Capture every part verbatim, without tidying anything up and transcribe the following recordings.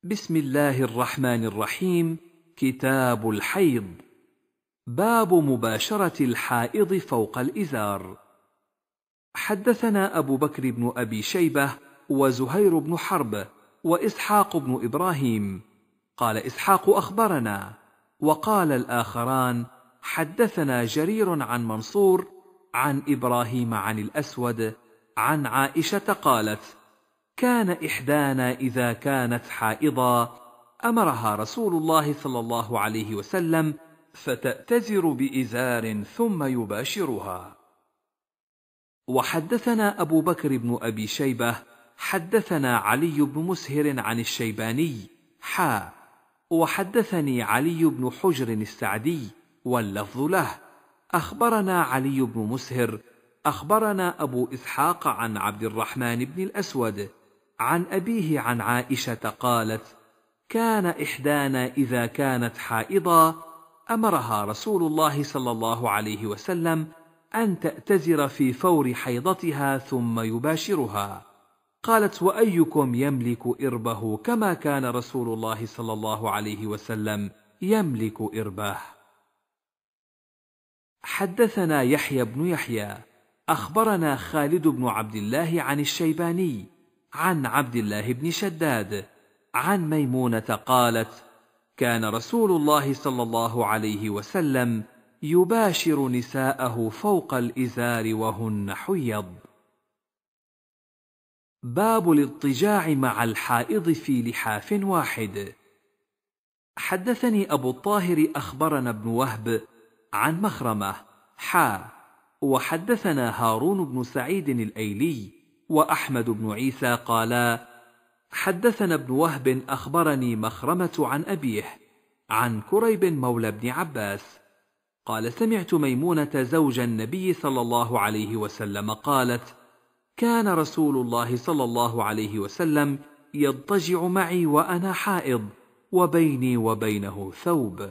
بسم الله الرحمن الرحيم. كتاب الحيض. باب مباشرة الحائض فوق الإزار. حدثنا أبو بكر بن أبي شيبة وزهير بن حرب وإسحاق بن إبراهيم. قال إسحاق أخبرنا، وقال الآخران حدثنا جرير عن منصور عن إبراهيم عن الأسود عن عائشة قالت: كان إحدانا إذا كانت حائضا أمرها رسول الله صلى الله عليه وسلم فتأتزر بإزار ثم يباشرها. وحدثنا أبو بكر بن أبي شيبة حدثنا علي بن مسهر عن الشيباني حا وحدثني علي بن حجر السعدي واللفظ له. أخبرنا علي بن مسهر أخبرنا أبو إسحاق عن عبد الرحمن بن الأسود عن أبيه عن عائشة قالت: كان إحدانا إذا كانت حائضا أمرها رسول الله صلى الله عليه وسلم أن تأتزر في فور حيضتها ثم يباشرها. قالت: وأيكم يملك إربه كما كان رسول الله صلى الله عليه وسلم يملك إربه. حدثنا يحيى بن يحيى أخبرنا خالد بن عبد الله عن الشيباني عن عبد الله بن شداد عن ميمونة قالت: كان رسول الله صلى الله عليه وسلم يباشر نساءه فوق الإزار وهن حيض. باب الاضطجاع مع الحائض في لحاف واحد. حدثني أبو الطاهر أخبرنا ابن وهب عن مخرمة حا وحدثنا هارون بن سعيد الأيلي وأحمد بن عيسى قالا: حدثنا ابن وهب أخبرني مخرمة عن أبيه عن كريب مولى ابن عباس قال: سمعت ميمونة زوج النبي صلى الله عليه وسلم قالت: كان رسول الله صلى الله عليه وسلم يضطجع معي وأنا حائض وبيني وبينه ثوب.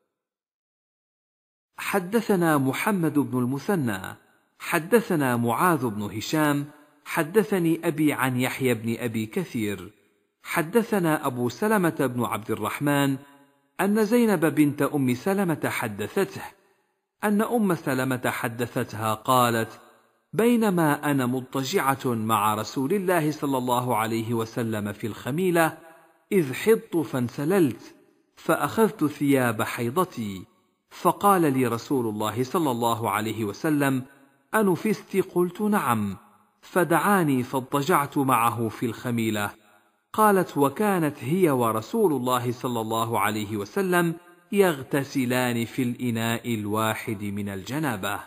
حدثنا محمد بن المثنى حدثنا معاذ بن هشام حدثني أبي عن يحيى بن أبي كثير حدثنا أبو سلمة بن عبد الرحمن أن زينب بنت أم سلمة حدثته أن أم سلمة حدثتها قالت: بينما أنا مضطجعة مع رسول الله صلى الله عليه وسلم في الخميلة إذ حضت فانسللت فأخذت ثياب حيضتي، فقال لي رسول الله صلى الله عليه وسلم: أنفست؟ قلت: نعم. فدعاني فاضطجعت معه في الخميلة. قالت: وكانت هي ورسول الله صلى الله عليه وسلم يغتسلان في الإناء الواحد من الجنابة.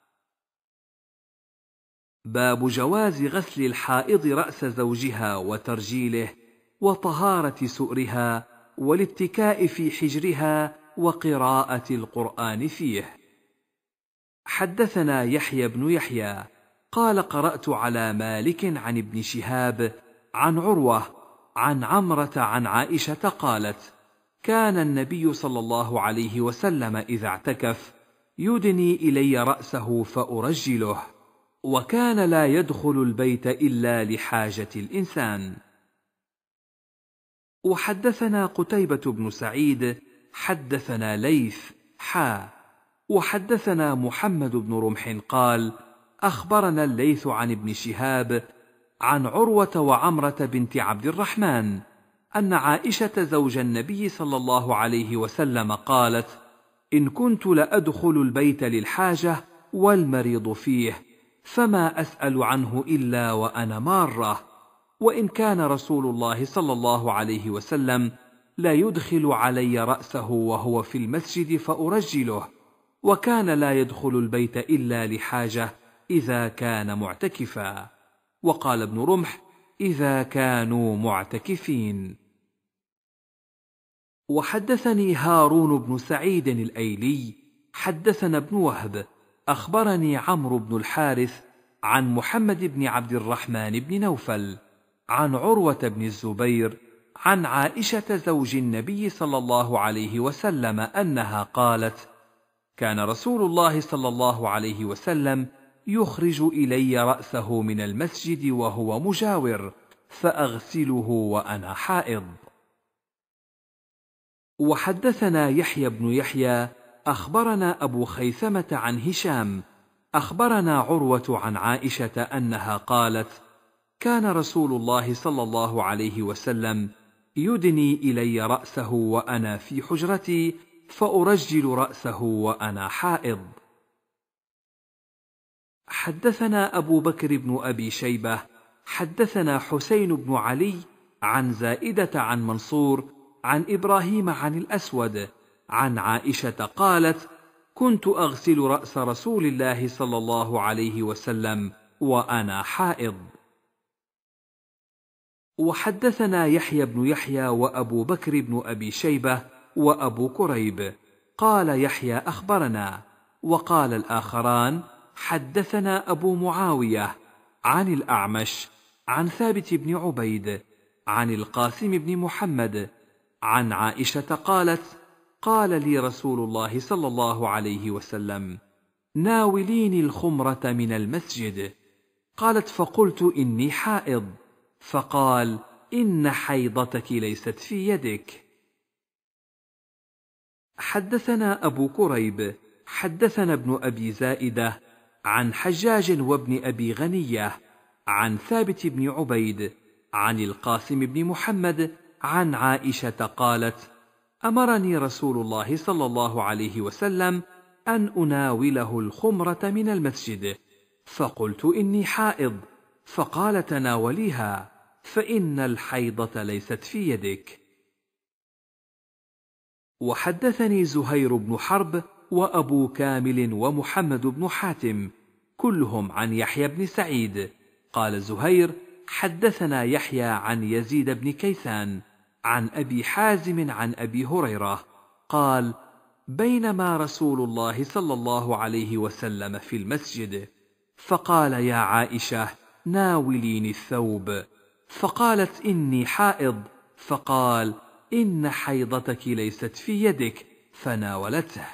باب جواز غسل الحائض رأس زوجها وترجيله وطهارة سؤرها والاتكاء في حجرها وقراءة القرآن فيه. حدثنا يحيى بن يحيى قال: قرأت على مالك عن ابن شهاب عن عروة عن عمرة عن عائشة قالت: كان النبي صلى الله عليه وسلم إذا اعتكف يدني إلي رأسه فأرجله، وكان لا يدخل البيت إلا لحاجة الإنسان. وحدثنا قتيبة بن سعيد حدثنا ليث حا وحدثنا محمد بن رمح قال: أخبرنا الليث عن ابن شهاب عن عروة وعمرة بنت عبد الرحمن أن عائشة زوج النبي صلى الله عليه وسلم قالت: إن كنت لأدخل البيت للحاجة والمريض فيه فما أسأل عنه إلا وأنا مارة، وإن كان رسول الله صلى الله عليه وسلم لا يدخل علي رأسه وهو في المسجد فأرجله، وكان لا يدخل البيت إلا لحاجة إذا كان معتكفا. وقال ابن رمح: إذا كانوا معتكفين. وحدثني هارون بن سعيد الأيلي حدثنا ابن وهب أخبرني عمرو بن الحارث عن محمد بن عبد الرحمن بن نوفل عن عروة بن الزبير عن عائشة زوج النبي صلى الله عليه وسلم أنها قالت: كان رسول الله صلى الله عليه وسلم يخرج إلي رأسه من المسجد وهو مجاور فأغسله وأنا حائض. وحدثنا يحيى بن يحيى أخبرنا أبو خيثمة عن هشام أخبرنا عروة عن عائشة أنها قالت: كان رسول الله صلى الله عليه وسلم يدني إلي رأسه وأنا في حجرتي فأرجل رأسه وأنا حائض. حدثنا أبو بكر بن أبي شيبة حدثنا حسين بن علي عن زائدة عن منصور عن إبراهيم عن الأسود عن عائشة قالت: كنت أغسل رأس رسول الله صلى الله عليه وسلم وأنا حائض. وحدثنا يحيى بن يحيى وأبو بكر بن أبي شيبة وأبو كريب قال يحيى أخبرنا، وقال الآخران حدثنا أبو معاوية عن الأعمش عن ثابت بن عبيد عن القاسم بن محمد عن عائشة قالت: قال لي رسول الله صلى الله عليه وسلم: ناوليني الخمرة من المسجد. قالت: فقلت: إني حائض. فقال: إن حيضتك ليست في يدك. حدثنا أبو كريب حدثنا ابن أبي زائدة عن حجاج وابن أبي غنية عن ثابت بن عبيد عن القاسم بن محمد عن عائشة قالت: أمرني رسول الله صلى الله عليه وسلم أن أناوله الخمرة من المسجد، فقلت: إني حائض. فقال: تناوليها فإن الحيضة ليست في يدك. وحدثني زهير بن حرب وأبو كامل ومحمد بن حاتم كلهم عن يحيى بن سعيد قال زهير: حدثنا يحيى عن يزيد بن كيسان عن أبي حازم عن أبي هريرة قال: بينما رسول الله صلى الله عليه وسلم في المسجد فقال: يا عائشة ناوليني الثوب. فقالت: إني حائض. فقال: إن حيضتك ليست في يدك. فناولته.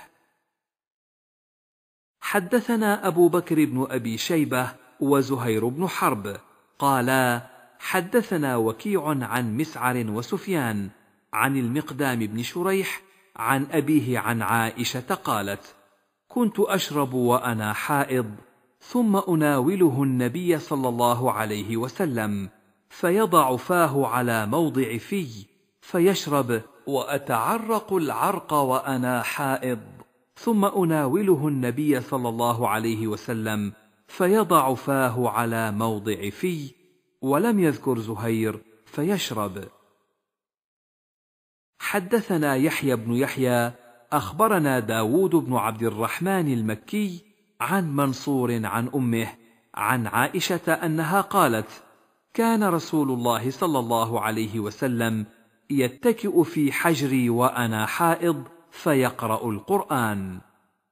حدثنا أبو بكر بن أبي شيبة وزهير بن حرب قالا: حدثنا وكيع عن مسعر وسفيان عن المقدام بن شريح عن أبيه عن عائشة قالت: كنت أشرب وأنا حائض، ثم أناوله النبي صلى الله عليه وسلم فيضع فاه على موضع في فيشرب، وأتعرق العرق وأنا حائض، ثم أناوله النبي صلى الله عليه وسلم فيضع فاه على موضع في، ولم يذكر زهير فيشرب. حدثنا يحيى بن يحيى أخبرنا داود بن عبد الرحمن المكي عن منصور عن أمه عن عائشة أنها قالت: كان رسول الله صلى الله عليه وسلم يتكئ في حجري وأنا حائض فيقرأ القرآن.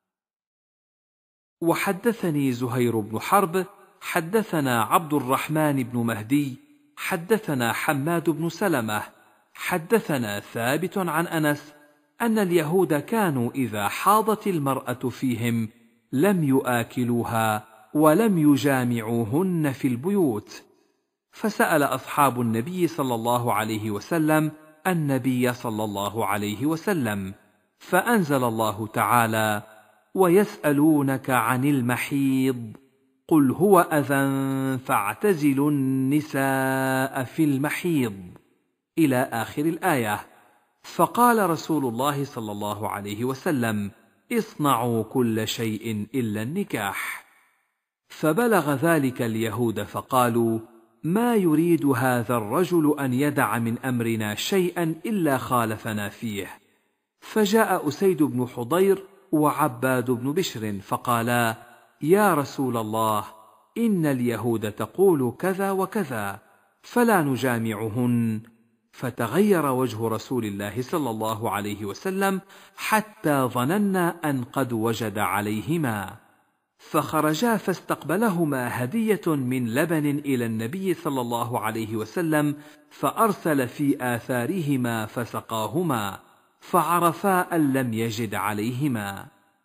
وحدثني زهير بن حرب حدثنا عبد الرحمن بن مهدي حدثنا حماد بن سلمة حدثنا ثابت عن أنس أن اليهود كانوا إذا حاضت المرأة فيهم لم يآكلوها ولم يجامعوهن في البيوت، فسأل أصحاب النبي صلى الله عليه وسلم النبي صلى الله عليه وسلم، فأنزل الله تعالى: ويسألونك عن المحيض قل هو أذى فاعتزلوا النساء في المحيض إلى آخر الآية. فقال رسول الله صلى الله عليه وسلم: اصنعوا كل شيء إلا النكاح. فبلغ ذلك اليهود فقالوا: ما يريد هذا الرجل أن يدع من أمرنا شيئا إلا خالفنا فيه. فجاء أسيد بن حضير وعباد بن بشر فقالا: يا رسول الله، إن اليهود تقول كذا وكذا فلا نجامعهن. فتغير وجه رسول الله صلى الله عليه وسلم حتى ظننا أن قد وجد عليهما، فخرجا فاستقبلهما هدية من لبن إلى النبي صلى الله عليه وسلم، فأرسل في آثارهما فسقاهما، فعرفا أن لم يجد عليهما.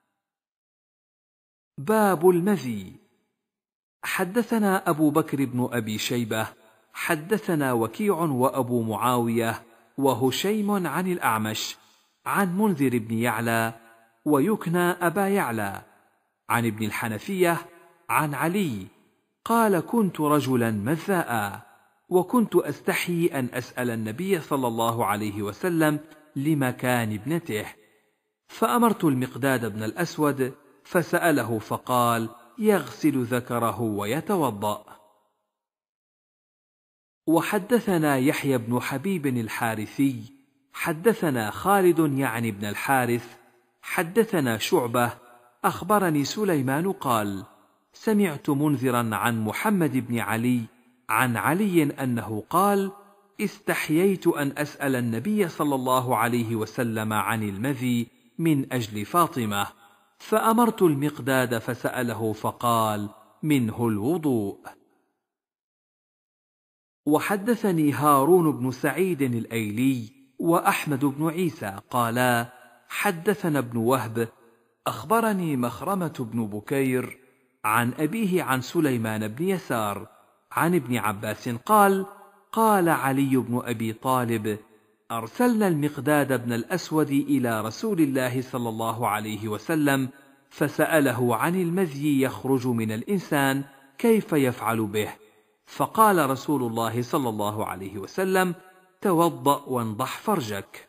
باب المذي. حدثنا أبو بكر بن أبي شيبة حدثنا وكيع وأبو معاوية وهشيم عن الأعمش عن منذر بن يعلى ويكنى أبا يعلى، عن ابن الحنفية عن علي قال: كنت رجلا مذاء، وكنت أستحي أن أسأل النبي صلى الله عليه وسلم لمكان ابنته، فأمرت المقداد بن الأسود فسأله فقال: يغسل ذكره ويتوضأ. وحدثنا يحيى بن حبيب الحارثي حدثنا خالد يعني بن الحارث حدثنا شعبة أخبرني سليمان قال: سمعت منذرا عن محمد بن علي عن علي أنه قال: استحييت أن أسأل النبي صلى الله عليه وسلم عن المذي من أجل فاطمة، فأمرت المقداد فسأله فقال: منه الوضوء. وحدثني هارون بن سعيد الأيلي وأحمد بن عيسى قالا: حدثنا ابن وهب أخبرني مخرمة بن بكير عن أبيه عن سليمان بن يسار عن ابن عباس قال: قال علي بن أبي طالب: أرسلنا المقداد بن الأسود إلى رسول الله صلى الله عليه وسلم فسأله عن المذي يخرج من الإنسان كيف يفعل به، فقال رسول الله صلى الله عليه وسلم: توضأ وانضح فرجك.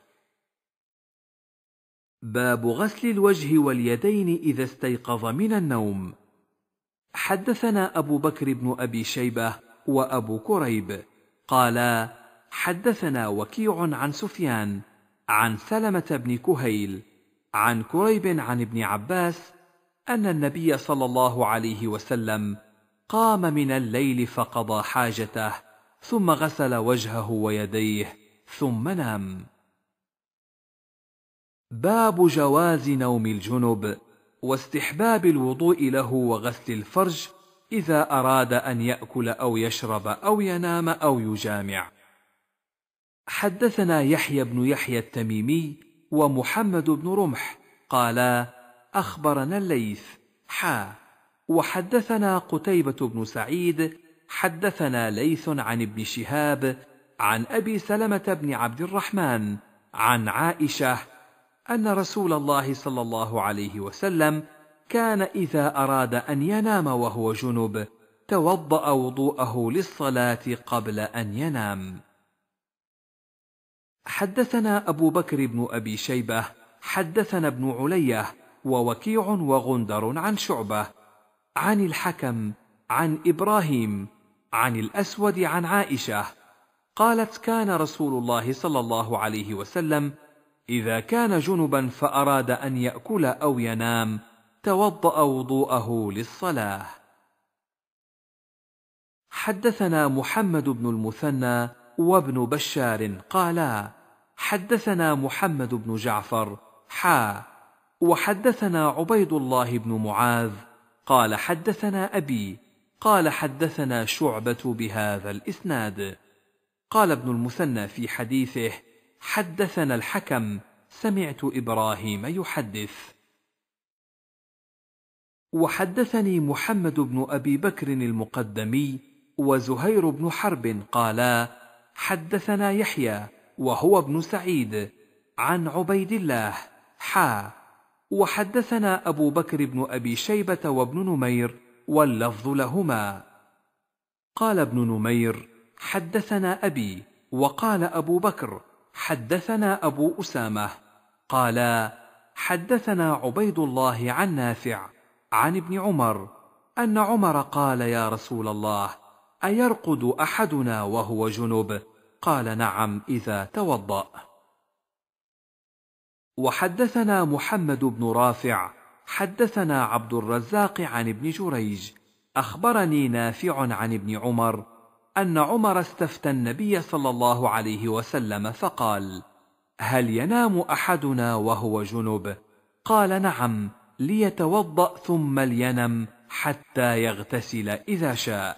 باب غسل الوجه واليدين إذا استيقظ من النوم. حدثنا أبو بكر بن أبي شيبة وأبو كريب قالا: حدثنا وكيع عن سفيان عن سلمة بن كهيل عن كريب عن ابن عباس أن النبي صلى الله عليه وسلم قام من الليل فقضى حاجته ثم غسل وجهه ويديه ثم نام. باب جواز نوم الجنب واستحباب الوضوء له وغسل الفرج إذا أراد أن يأكل أو يشرب أو ينام أو يجامع. حدثنا يحيى بن يحيى التميمي ومحمد بن رمح قالا: أخبرنا الليث حا وحدثنا قتيبة بن سعيد حدثنا ليث عن ابن شهاب عن أبي سلمة بن عبد الرحمن عن عائشة أن رسول الله صلى الله عليه وسلم كان إذا أراد أن ينام وهو جنب توضأ وضوءه للصلاة قبل أن ينام. حدثنا أبو بكر بن أبي شيبة حدثنا ابن علية ووكيع وغندر عن شعبة عن الحكم عن إبراهيم عن الأسود عن عائشة قالت: كان رسول الله صلى الله عليه وسلم إذا كان جنبا فأراد أن يأكل أو ينام توضأ وضوءه للصلاة. حدثنا محمد بن المثنى وابن بشار قالا: حدثنا محمد بن جعفر حا وحدثنا عبيد الله بن معاذ قال: حدثنا أبي قال: حدثنا شعبة بهذا الإسناد. قال ابن المثنى في حديثه: حدثنا الحكم سمعت إبراهيم يحدث. وحدثني محمد بن أبي بكر المقدمي وزهير بن حرب قالا: حدثنا يحيى وهو ابن سعيد عن عبيد الله حا وحدثنا أبو بكر بن أبي شيبة وابن نمير واللفظ لهما. قال ابن نمير: حدثنا أبي، وقال أبو بكر: حدثنا أبو أسامة قالا: حدثنا عبيد الله عن نافع عن ابن عمر أن عمر قال: يا رسول الله، أيرقد أحدنا وهو جنب؟ قال: نعم إذا توضأ. وحدثنا محمد بن رافع حدثنا عبد الرزاق عن ابن جريج أخبرني نافع عن ابن عمر أن عمر استفتى النبي صلى الله عليه وسلم فقال: هل ينام أحدنا وهو جنب؟ قال: نعم، ليتوضأ ثم لينم حتى يغتسل إذا شاء.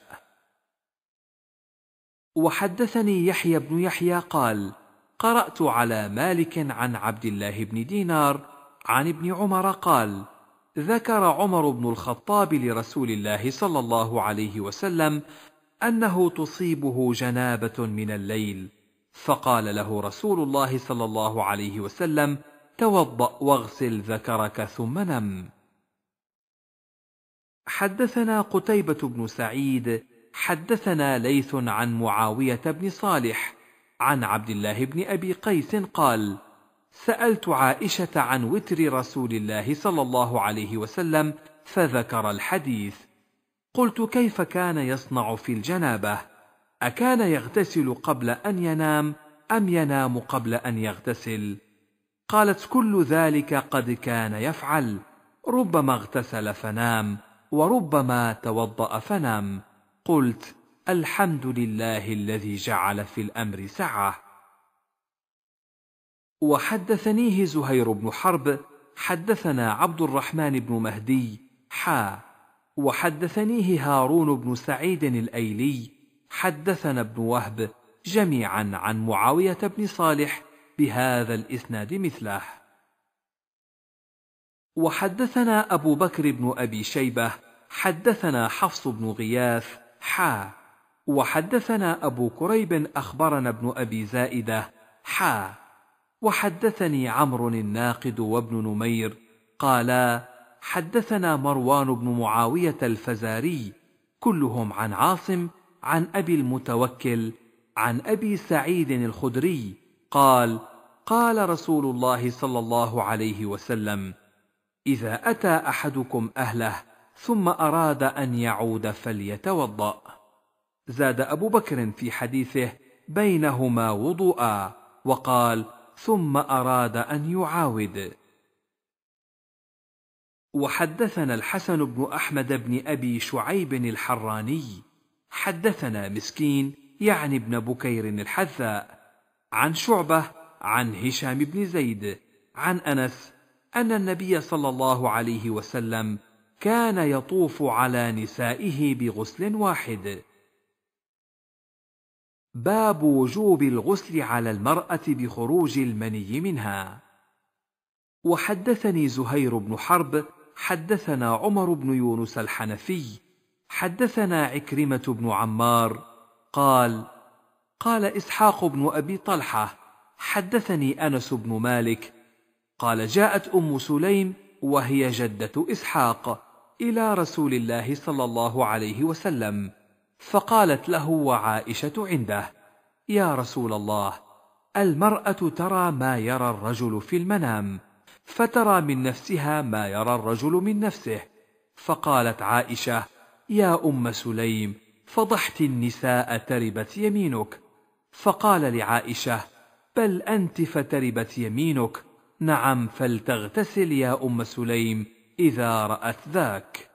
وحدثني يحيى بن يحيى قال: قرأت على مالك عن عبد الله بن دينار عن ابن عمر قال: ذكر عمر بن الخطاب لرسول الله صلى الله عليه وسلم أنه تصيبه جنابة من الليل، فقال له رسول الله صلى الله عليه وسلم: توضأ واغسل ذكرك ثم نم. حدثنا قتيبة بن سعيد حدثنا ليث عن معاوية بن صالح عن عبد الله بن أبي قيس قال: سألت عائشة عن وتر رسول الله صلى الله عليه وسلم فذكر الحديث. قلت: كيف كان يصنع في الجنابة؟ أكان يغتسل قبل أن ينام أم ينام قبل أن يغتسل؟ قالت: كل ذلك قد كان يفعل، ربما اغتسل فنام وربما توضأ فنام. قلت: الحمد لله الذي جعل في الأمر سعة. وحدثنيه زهير بن حرب حدثنا عبد الرحمن بن مهدي حا وحدثنيه هارون بن سعيد الأيلي حدثنا ابن وهب جميعا عن معاوية بن صالح بهذا الإسناد مثله. وحدثنا أبو بكر بن أبي شيبة حدثنا حفص بن غياث حا وحدثنا أبو كريب أخبرنا ابن أبي زائدة حا وحدثني عمرو الناقد وابن نمير قالا: حدثنا مروان بن معاوية الفزاري كلهم عن عاصم عن أبي المتوكل عن أبي سعيد الخدري قال: قال رسول الله صلى الله عليه وسلم: إذا أتى أحدكم أهله ثم أراد أن يعود فليتوضأ. زاد أبو بكر في حديثه: بينهما وضوءا، وقال: ثم أراد أن يعاود. وحدثنا الحسن بن أحمد بن أبي شعيب الحراني حدثنا مسكين يعني ابن بكير الحذاء عن شعبة عن هشام بن زيد عن أنس أن النبي صلى الله عليه وسلم كان يطوف على نسائه بغسل واحد. باب وجوب الغسل على المرأة بخروج المني منها. وحدثني زهير بن حرب حدثنا عمر بن يونس الحنفي حدثنا عكرمة بن عمار قال: قال إسحاق بن أبي طلحة حدثني أنس بن مالك قال: جاءت أم سليم وهي جدة إسحاق إلى رسول الله صلى الله عليه وسلم، فقالت له وعائشة عنده: يا رسول الله، المرأة ترى ما يرى الرجل في المنام، فترى من نفسها ما يرى الرجل من نفسه. فقالت عائشة: يا أم سليم، فضحت النساء، تربت يمينك. فقال لعائشة: بل أنت فتربت يمينك، نعم فلتغتسل يا أم سليم إذا رأت ذاك.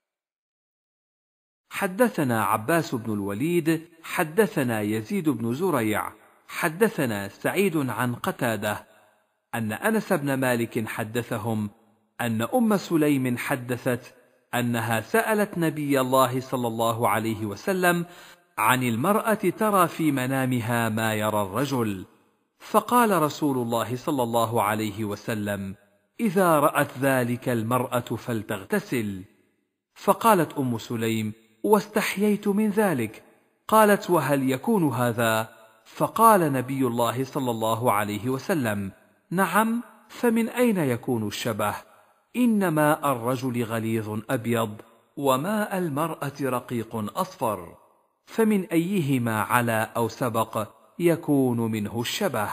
حدثنا عباس بن الوليد حدثنا يزيد بن زريع حدثنا سعيد عن قتادة أن أنس بن مالك حدثهم أن أم سليم حدثت أنها سألت نبي الله صلى الله عليه وسلم عن المرأة ترى في منامها ما يرى الرجل، فقال رسول الله صلى الله عليه وسلم: إذا رأت ذلك المرأة فلتغتسل. فقالت أم سليم: واستحييت من ذلك. قالت: وهل يكون هذا؟ فقال نبي الله صلى الله عليه وسلم: نعم، فمن أين يكون الشبه؟ إن ماء الرجل غليظ أبيض، وماء المرأة رقيق أصفر، فمن أيهما علا أو سبق يكون منه الشبه.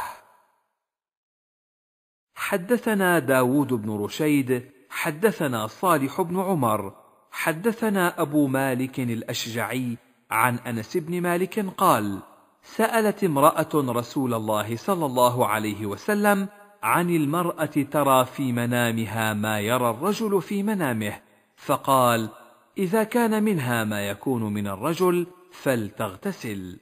حدثنا داود بن رشيد حدثنا صالح بن عمر حدثنا أبو مالك الأشجعي عن أنس بن مالك قال: سألت امرأة رسول الله صلى الله عليه وسلم عن المرأة ترى في منامها ما يرى الرجل في منامه، فقال: إذا كان منها ما يكون من الرجل فلتغتسل.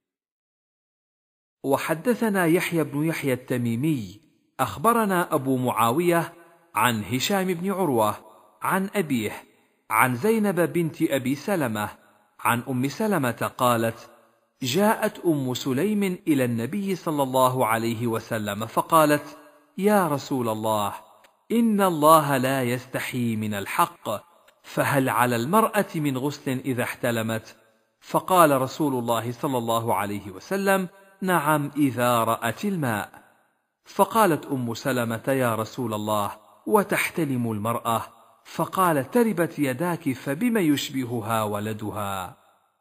وحدثنا يحيى بن يحيى التميمي أخبرنا أبو معاوية عن هشام بن عروة عن أبيه عن زينب بنت أبي سلمة عن أم سلمة قالت: جاءت أم سليم إلى النبي صلى الله عليه وسلم فقالت: يا رسول الله، إن الله لا يستحي من الحق، فهل على المرأة من غسل إذا احتلمت؟ فقال رسول الله صلى الله عليه وسلم: نعم، إذا رأت الماء. فقالت أم سلمة: يا رسول الله، وتحتلم المرأة؟ فقال: تربت يداك، فبم يشبهها ولدها.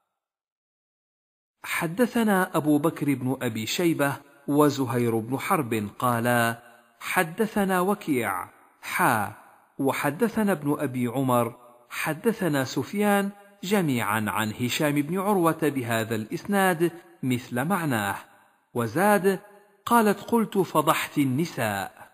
حدثنا أبو بكر بن أبي شيبة وزهير بن حرب قالا: حدثنا وكيع حا وحدثنا ابن أبي عمر حدثنا سفيان جميعا عن هشام بن عروة بهذا الإسناد مثل معناه، وزاد: قالت: قلت فضحت النساء.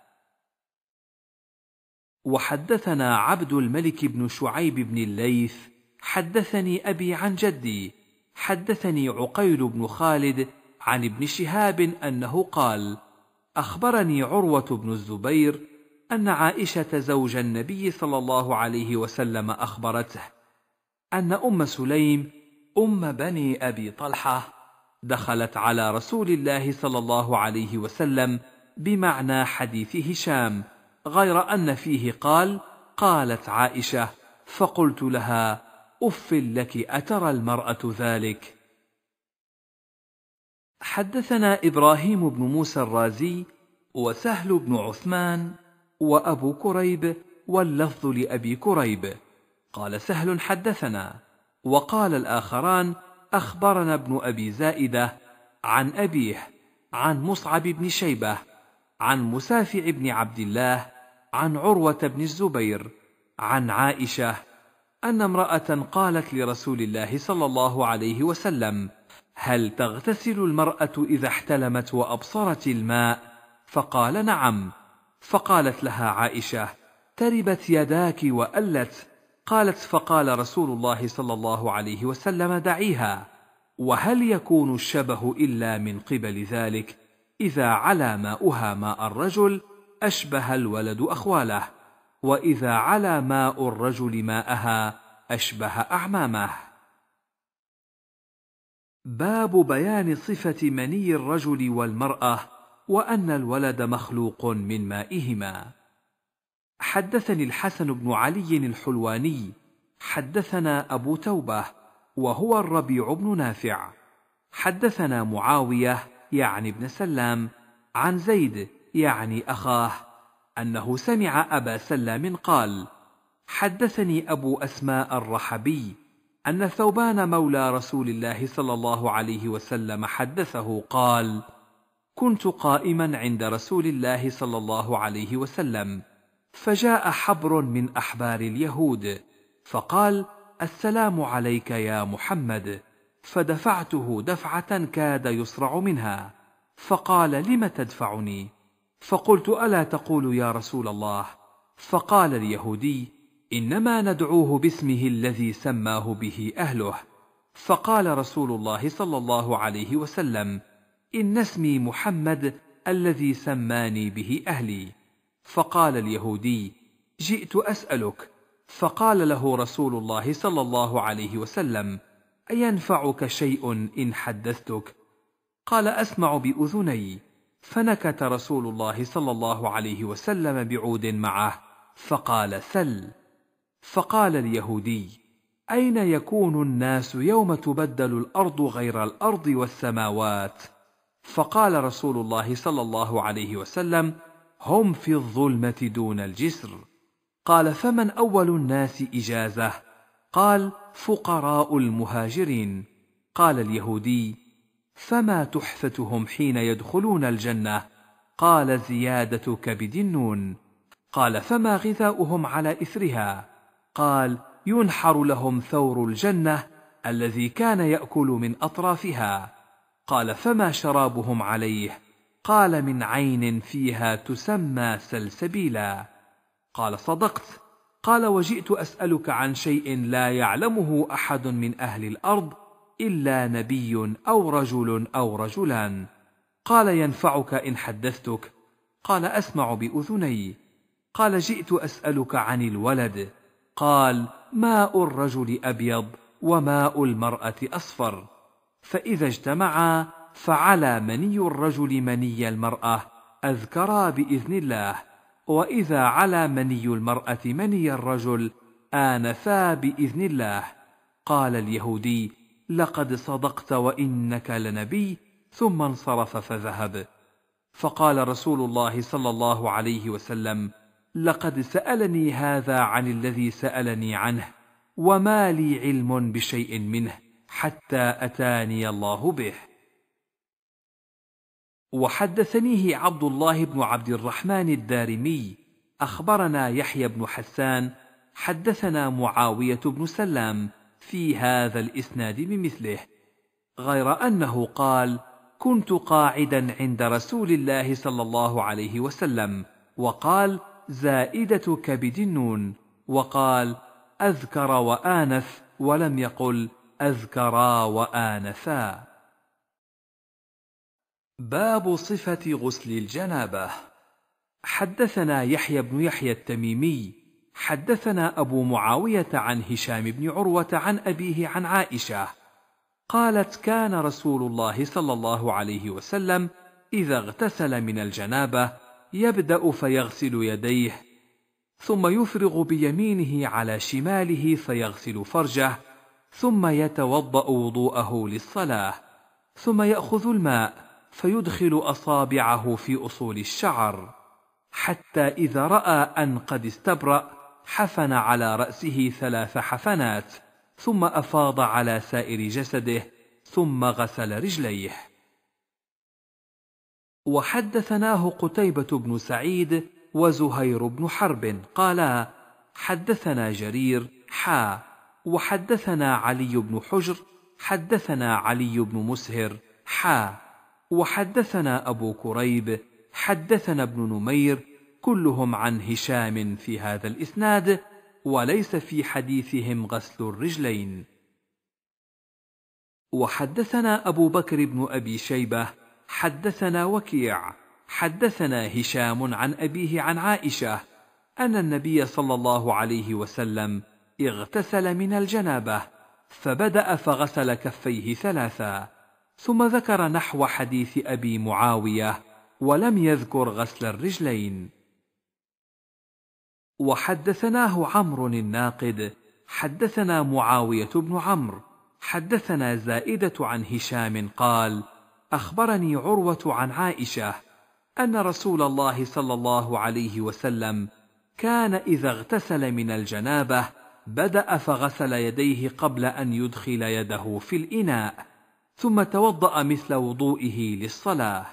وحدثنا عبد الملك بن شعيب بن الليث حدثني أبي عن جدي حدثني عقيل بن خالد عن ابن شهاب أنه قال: أخبرني عروة بن الزبير أن عائشة زوج النبي صلى الله عليه وسلم أخبرته أن أم سليم أم بني أبي طلحة دخلت على رسول الله صلى الله عليه وسلم بمعنى حديث هشام، غير أن فيه قال: قالت عائشة، فقلت لها: أف لك، أترى المرأة ذلك؟ حدثنا إبراهيم بن موسى الرازي وسهل بن عثمان وأبو كريب، واللفظ لأبي كريب. قال سهل: حدثنا. وقال الآخران: أخبرنا ابن أبي زائدة عن أبيه عن مصعب بن شيبة عن مسافع بن عبد الله عن عروة بن الزبير عن عائشة أن امرأة قالت لرسول الله صلى الله عليه وسلم: هل تغتسل المرأة إذا احتلمت وأبصرت الماء؟ فقال: نعم. فقالت لها عائشة: تربت يداك وألت. قالت: فقال رسول الله صلى الله عليه وسلم: دعيها. وهل يكون الشبه إلا من قبل ذلك؟ إذا علا ماؤها ماء الرجل أشبه الولد أخواله، وإذا علا ماء الرجل ماءها أشبه أعمامه. باب بيان صفة مني الرجل والمرأة، وأن الولد مخلوق من مائهما. حدثني الحسن بن علي الحلواني حدثنا أبو توبة وهو الربيع بن نافع حدثنا معاوية يعني ابن سلام عن زيد يعني أخاه أنه سمع أبا سلام قال: حدثني أبو أسماء الرحبي أن ثوبان مولى رسول الله صلى الله عليه وسلم حدثه قال: كنت قائما عند رسول الله صلى الله عليه وسلم، فجاء حبر من أحبار اليهود فقال: السلام عليك يا محمد، فدفعته دفعة كاد يصرع منها، فقال: لم تدفعني؟ فقلت: ألا تقول يا رسول الله؟ فقال اليهودي: إنما ندعوه باسمه الذي سماه به أهله. فقال رسول الله صلى الله عليه وسلم: إن اسمي محمد الذي سماني به أهلي. فقال اليهودي: جئت أسألك. فقال له رسول الله صلى الله عليه وسلم: أينفعك شيء إن حدثتك؟ قال: أسمع بأذني. فنكت رسول الله صلى الله عليه وسلم بعود معه فقال: سل. فقال اليهودي: أين يكون الناس يوم تبدل الأرض غير الأرض والسماوات؟ فقال رسول الله صلى الله عليه وسلم: هم في الظلمة دون الجسر. قال: فمن أول الناس إجازة؟ قال: فقراء المهاجرين. قال اليهودي: فما تحفتهم حين يدخلون الجنة؟ قال: زيادة كبد النون. قال: فما غذاؤهم على إثرها؟ قال: ينحر لهم ثور الجنة الذي كان يأكل من أطرافها. قال: فما شرابهم عليه؟ قال: من عين فيها تسمى سلسبيلا. قال: صدقت. قال: وجئت أسألك عن شيء لا يعلمه أحد من أهل الأرض إلا نبي أو رجل أو رجلان. قال: ينفعك إن حدثتك؟ قال: أسمع بأذني. قال: جئت أسألك عن الولد. قال: ماء الرجل أبيض وماء المرأة أصفر، فإذا اجتمعا فعلى مني الرجل مني المرأة أذكرا بإذن الله، وإذا على مني المرأة مني الرجل آنفا بإذن الله. قال اليهودي: لقد صدقت وإنك لنبي. ثم انصرف فذهب. فقال رسول الله صلى الله عليه وسلم: لقد سألني هذا عن الذي سألني عنه، وما لي علم بشيء منه حتى أتاني الله به. وحدثنيه عبد الله بن عبد الرحمن الدارمي أخبرنا يحيى بن حسان حدثنا معاوية بن سلام في هذا الإسناد بمثله، غير أنه قال: كنت قاعدا عند رسول الله صلى الله عليه وسلم، وقال: زائدة كبد النون، وقال: أذكر وآنث، ولم يقل أذكرا وآنثا. باب صفة غسل الجنابة. حدثنا يحيى بن يحيى التميمي حدثنا أبو معاوية عن هشام بن عروة عن أبيه عن عائشة قالت: كان رسول الله صلى الله عليه وسلم إذا اغتسل من الجنابة يبدأ فيغسل يديه، ثم يفرغ بيمينه على شماله فيغسل فرجه، ثم يتوضأ وضوءه للصلاة، ثم يأخذ الماء فيدخل أصابعه في أصول الشعر، حتى إذا رأى أن قد استبرأ حفن على رأسه ثلاث حفنات، ثم أفاض على سائر جسده، ثم غسل رجليه. وحدثناه قتيبة بن سعيد وزهير بن حرب قالا: حدثنا جرير حا وحدثنا علي بن حجر حدثنا علي بن مسهر حا وحدثنا أبو كريب حدثنا ابن نمير كلهم عن هشام في هذا الإسناد، وليس في حديثهم غسل الرجلين. وحدثنا أبو بكر بن أبي شيبة حدثنا وكيع حدثنا هشام عن أبيه عن عائشة أن النبي صلى الله عليه وسلم اغتسل من الجنابة، فبدأ فغسل كفيه ثلاثا، ثم ذكر نحو حديث أبي معاوية ولم يذكر غسل الرجلين. وحدثناه عمرو الناقد حدثنا معاوية بن عمرو حدثنا زائدة عن هشام قال: أخبرني عروة عن عائشة أن رسول الله صلى الله عليه وسلم كان إذا اغتسل من الجنابة بدأ فغسل يديه قبل أن يدخل يده في الإناء، ثم توضأ مثل وضوئه للصلاة.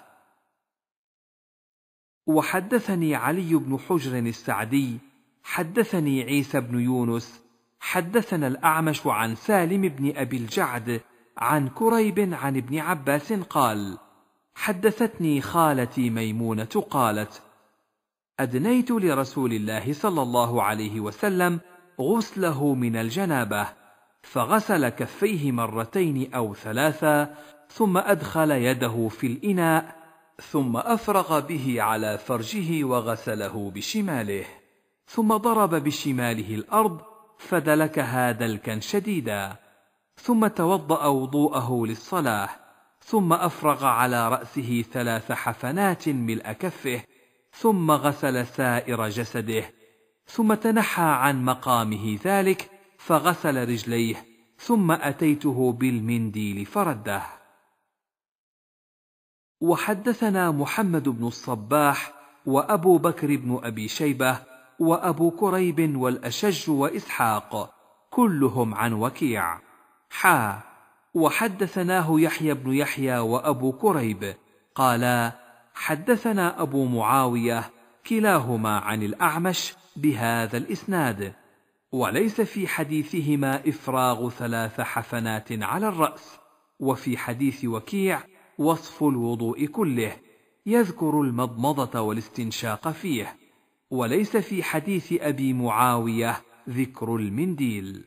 وحدثني علي بن حجر السعدي حدثني عيسى بن يونس حدثنا الأعمش عن سالم بن أبي الجعد عن كريب عن ابن عباس قال: حدثتني خالتي ميمونة قالت: أدنيت لرسول الله صلى الله عليه وسلم غسله من الجنابة، فغسل كفيه مرتين أو ثلاثا، ثم أدخل يده في الإناء، ثم أفرغ به على فرجه وغسله بشماله، ثم ضرب بشماله الأرض فدلكها دلكا شديدا، ثم توضأ وضوءه للصلاة، ثم أفرغ على رأسه ثلاث حفنات ملء كفه، ثم غسل سائر جسده، ثم تنحى عن مقامه ذلك فغسل رجليه، ثم أتيته بالمنديل فرده. وحدثنا محمد بن الصباح وأبو بكر بن أبي شيبة وأبو كريب والأشج وإسحاق كلهم عن وكيع حا وحدثناه يحيى بن يحيى وأبو كريب قالا: حدثنا أبو معاوية كلاهما عن الأعمش بهذا الإسناد، وليس في حديثهما إفراغ ثلاث حفنات على الرأس، وفي حديث وكيع وصف الوضوء كله يذكر المضمضة والاستنشاق فيه، وليس في حديث أبي معاوية ذكر المنديل.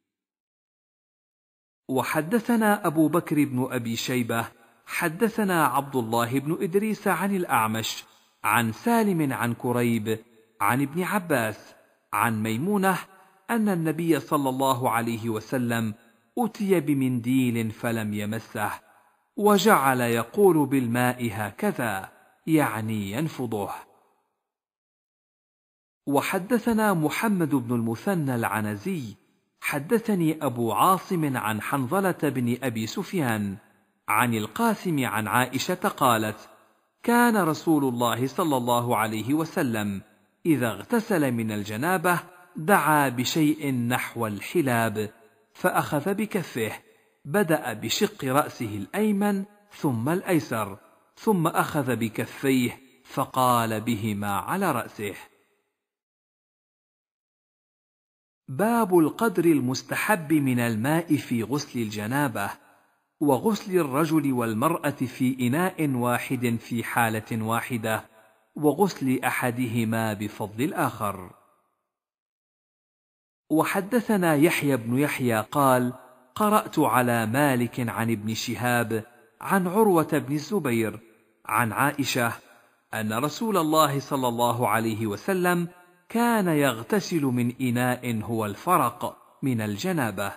وحدثنا أبو بكر بن أبي شيبة حدثنا عبد الله بن إدريس عن الأعمش عن سالم عن كريب عن ابن عباس عن ميمونة أن النبي صلى الله عليه وسلم أتي بمنديل فلم يمسه، وجعل يقول بالماء هكذا، يعني ينفضه. وحدثنا محمد بن المثنى العنزي حدثني أبو عاصم عن حنظلة بن أبي سفيان عن القاسم عن عائشة قالت: كان رسول الله صلى الله عليه وسلم إذا اغتسل من الجنابة دعا بشيء نحو الحلاب، فأخذ بكفه، بدأ بشق رأسه الأيمن ثم الأيسر، ثم أخذ بكفيه فقال بهما على رأسه. باب القدر المستحب من الماء في غسل الجنابة، وغسل الرجل والمرأة في إناء واحد في حالة واحدة، وغسل أحدهما بفضل الآخر. وحدثنا يحيى بن يحيى قال: قرأت على مالك عن ابن شهاب عن عروة بن الزبير عن عائشة أن رسول الله صلى الله عليه وسلم كان يغتسل من إناء هو الفرق من الجنابة.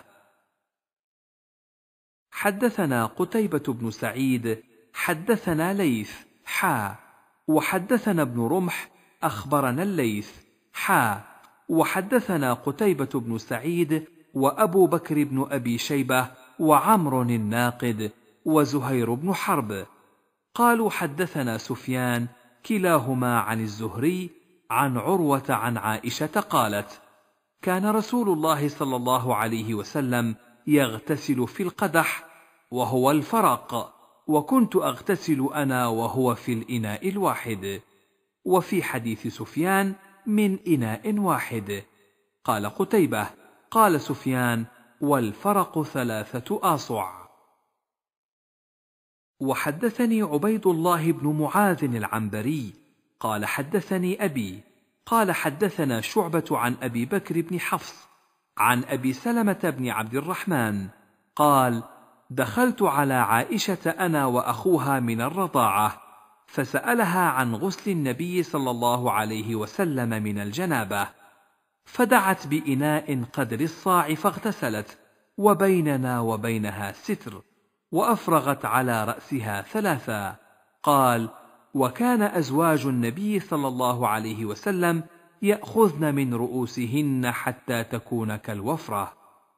حدثنا قتيبة بن سعيد حدثنا ليث حا وحدثنا ابن رمح أخبرنا الليث حا وحدثنا قتيبة بن سعيد وأبو بكر بن أبي شيبة وعمر الناقد وزهير بن حرب قالوا حدثنا سفيان كلاهما عن الزهري عن عروة عن عائشة قالت: كان رسول الله صلى الله عليه وسلم يغتسل في القدح وهو الفرق، وكنت أغتسل أنا وهو في الإناء الواحد. وفي حديث سفيان من إناء واحد. قال قتيبة: قال سفيان: والفرق ثلاثة آصع. وحدثني عبيد الله بن معاذ العنبري قال حدثني أبي قال حدثنا شعبة عن أبي بكر بن حفص عن أبي سلمة بن عبد الرحمن قال: دخلت على عائشة أنا وأخوها من الرضاعة، فسألها عن غسل النبي صلى الله عليه وسلم من الجنابة، فدعت بإناء قدر الصاع فاغتسلت، وبيننا وبينها ستر، وأفرغت على رأسها ثلاثا. قال: وكان أزواج النبي صلى الله عليه وسلم يأخذن من رؤوسهن حتى تكون كالوفرة.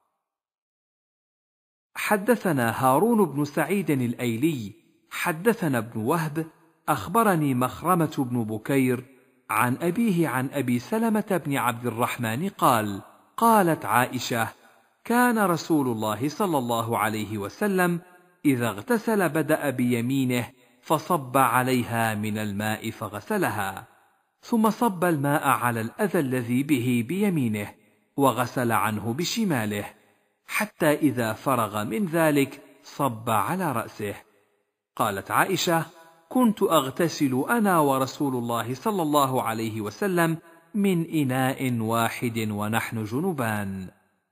حدثنا هارون بن سعيد الأيلي حدثنا ابن وهب أخبرني مخرمة بن بكير عن أبيه عن أبي سلمة بن عبد الرحمن قال: قالت عائشة: كان رسول الله صلى الله عليه وسلم إذا اغتسل بدأ بيمينه فصب عليها من الماء فغسلها، ثم صب الماء على الأذى الذي به بيمينه وغسل عنه بشماله، حتى إذا فرغ من ذلك صب على رأسه. قالت عائشة: كنت أغتسل أنا ورسول الله صلى الله عليه وسلم من إناء واحد ونحن جنبان.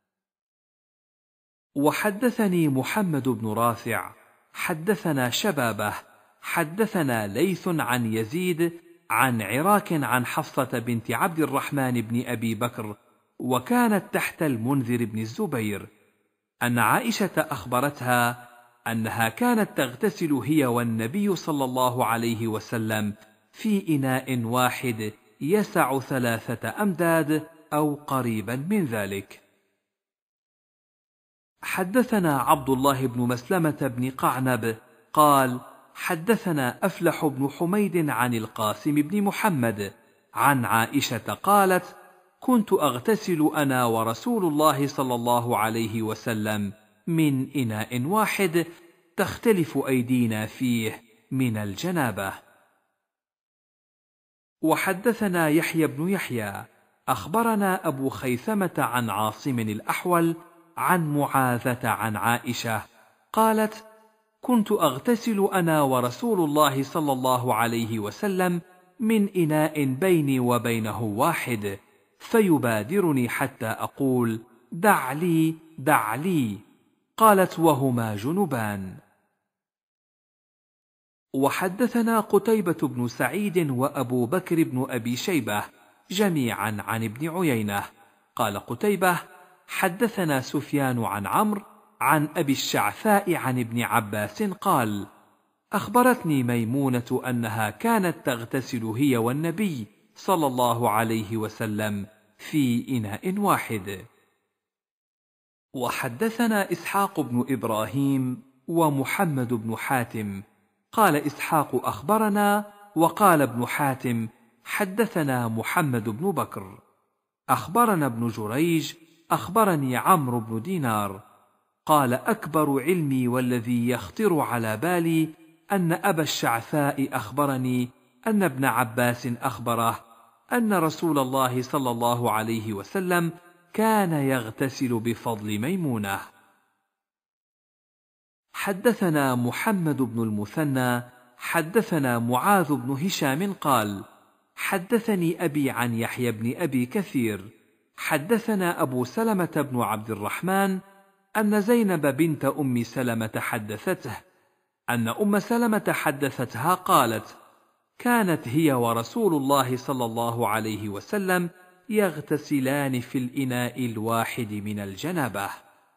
وحدثني محمد بن رافع حدثنا شبابه حدثنا ليث عن يزيد عن عراك عن حفصة بنت عبد الرحمن بن أبي بكر، وكانت تحت المنذر بن الزبير، أن عائشة أخبرتها أنها كانت تغتسل هي والنبي صلى الله عليه وسلم في إناء واحد يسع ثلاثة أمداد أو قريبا من ذلك. حدثنا عبد الله بن مسلمة بن قعنب قال: حدثنا أفلح بن حميد عن القاسم بن محمد عن عائشة قالت: كنت أغتسل أنا ورسول الله صلى الله عليه وسلم من إناء واحد تختلف أيدينا فيه من الجنابة. وحدثنا يحيى بن يحيى أخبرنا أبو خيثمة عن عاصم الأحول عن معاذة عن عائشة قالت: كنت أغتسل أنا ورسول الله صلى الله عليه وسلم من إناء بيني وبينه واحد، فيبادرني حتى أقول: دع لي دع لي. قالت: وهما جنبان. وحدثنا قتيبة بن سعيد وأبو بكر بن أبي شيبة جميعا عن ابن عيينة قال قتيبة: حدثنا سفيان عن عمرو عن أبي الشعثاء عن ابن عباس قال: أخبرتني ميمونة أنها كانت تغتسل هي والنبي صلى الله عليه وسلم في إناء واحد. وحدثنا إسحاق بن إبراهيم ومحمد بن حاتم قال إسحاق أخبرنا، وقال ابن حاتم حدثنا محمد بن بكر أخبرنا ابن جريج أخبرني عمرو بن دينار قال أكبر علمي والذي يخطر على بالي أن أبا الشعثاء أخبرني أن ابن عباس أخبره أن رسول الله صلى الله عليه وسلم كان يغتسل بفضل ميمونة. حدثنا محمد بن المثنى حدثنا معاذ بن هشام قال حدثني أبي عن يحيى بن أبي كثير حدثنا أبو سلمة بن عبد الرحمن أن زينب بنت أم سلمة حدثته أن أم سلمة حدثتها قالت كانت هي ورسول الله صلى الله عليه وسلم يغتسلان في الإناء الواحد من الجنابة.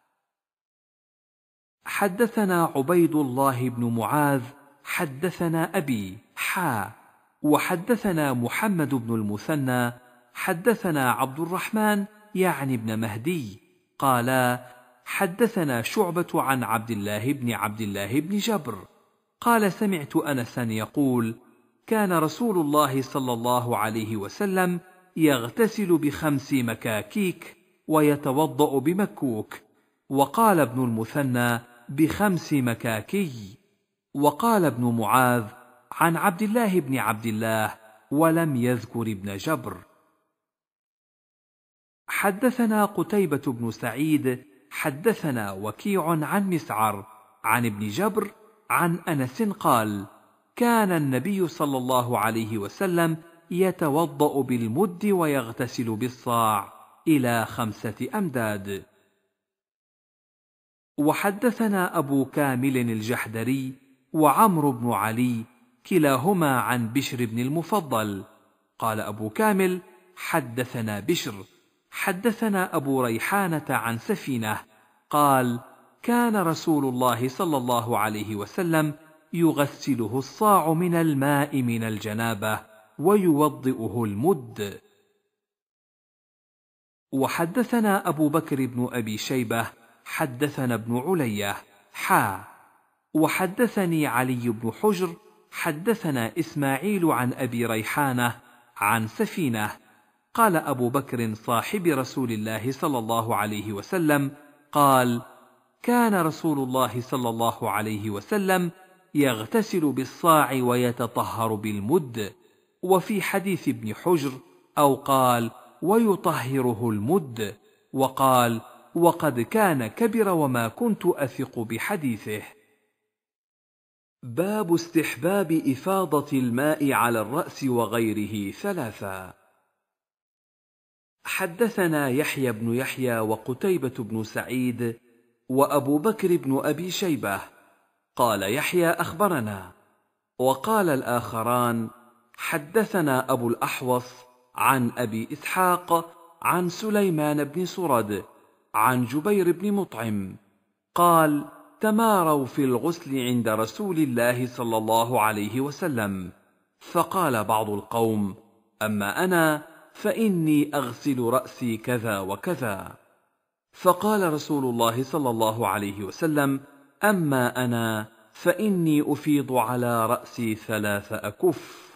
حدثنا عبيد الله بن معاذ حدثنا أبي حا وحدثنا محمد بن المثنى حدثنا عبد الرحمن يعني ابن مهدي قالا حدثنا شعبة عن عبد الله بن عبد الله بن جبر قال سمعت أنسا يقول كان رسول الله صلى الله عليه وسلم يغتسل بخمس مكاكيك ويتوضأ بمكوك، وقال ابن المثنى بخمس مكاكي، وقال ابن معاذ عن عبد الله بن عبد الله ولم يذكر ابن جبر. حدثنا قتيبة بن سعيد حدثنا وكيع عن مسعر عن ابن جبر عن أنس قال كان النبي صلى الله عليه وسلم يتوضأ بالمد ويغتسل بالصاع إلى خمسة أمداد. وحدثنا أبو كامل الجحدري وعمرو بن علي كلاهما عن بشر بن المفضل قال أبو كامل حدثنا بشر حدثنا أبو ريحانة عن سفينة قال كان رسول الله صلى الله عليه وسلم يغسله الصاع من الماء من الجنابة ويوضئه المد. وحدثنا أبو بكر بن أبي شيبة حدثنا ابن علية حا وحدثني علي بن حجر حدثنا إسماعيل عن أبي ريحانة عن سفينة قال أبو بكر صاحب رسول الله صلى الله عليه وسلم قال كان رسول الله صلى الله عليه وسلم يغتسل بالصاع ويتطهر بالمد. وفي حديث ابن حجر أو قال ويطهره المد، وقال وقد كان كبر وما كنت أثق بحديثه. باب استحباب إفاضة الماء على الرأس وغيره ثلاثا. حدثنا يحيى بن يحيى وقتيبة بن سعيد وأبو بكر بن أبي شيبة قال يحيى أخبرنا، وقال الآخران حدثنا أبو الأحوص عن أبي إسحاق عن سليمان بن سرد عن جبير بن مطعم قال تماروا في الغسل عند رسول الله صلى الله عليه وسلم، فقال بعض القوم أما أنا فإني أغسل رأسي كذا وكذا، فقال رسول الله صلى الله عليه وسلم أما أنا فإني أفيض على رأسي ثلاث أكف.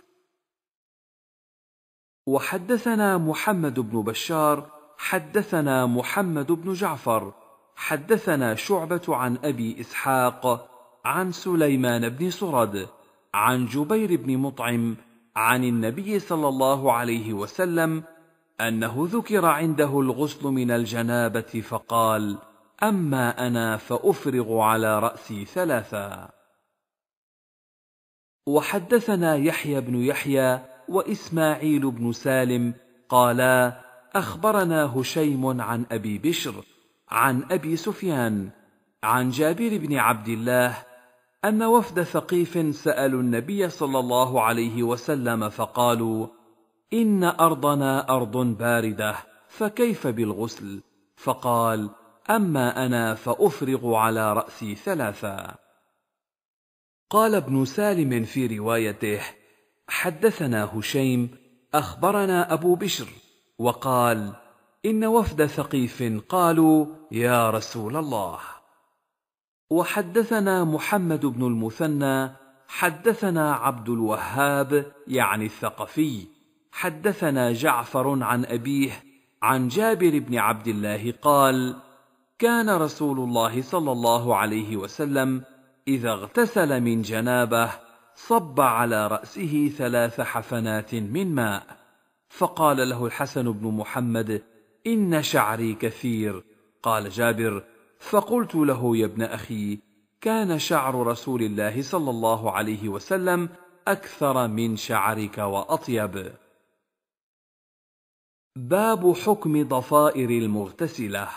وحدثنا محمد بن بشار حدثنا محمد بن جعفر حدثنا شعبة عن أبي إسحاق عن سليمان بن سرد عن جبير بن مطعم عن النبي صلى الله عليه وسلم أنه ذكر عنده الغسل من الجنابة فقال أما أنا فأفرغ على رأسي ثلاثا. وحدثنا يحيى بن يحيى وإسماعيل بن سالم قالا أخبرنا هشيم عن أبي بشر عن أبي سفيان عن جابر بن عبد الله أن وفد ثقيف سألوا النبي صلى الله عليه وسلم فقالوا إن أرضنا أرض باردة فكيف بالغسل؟ فقال أما أنا فأفرغ على رأسي ثلاثا. قال ابن سالم في روايته حدثنا هشيم أخبرنا أبو بشر وقال إن وفد ثقيف قالوا يا رسول الله. وحدثنا محمد بن المثنى حدثنا عبد الوهاب يعني الثقفي حدثنا جعفر عن أبيه عن جابر بن عبد الله قال: كان رسول الله صلى الله عليه وسلم إذا اغتسل من جنابه صب على رأسه ثلاث حفنات من ماء، فقال له الحسن بن محمد: إن شعري كثير. قال جابر: فقلت له: يا ابن أخي، كان شعر رسول الله صلى الله عليه وسلم أكثر من شعرك وأطيب. باب حكم ضفائر المغتسلة.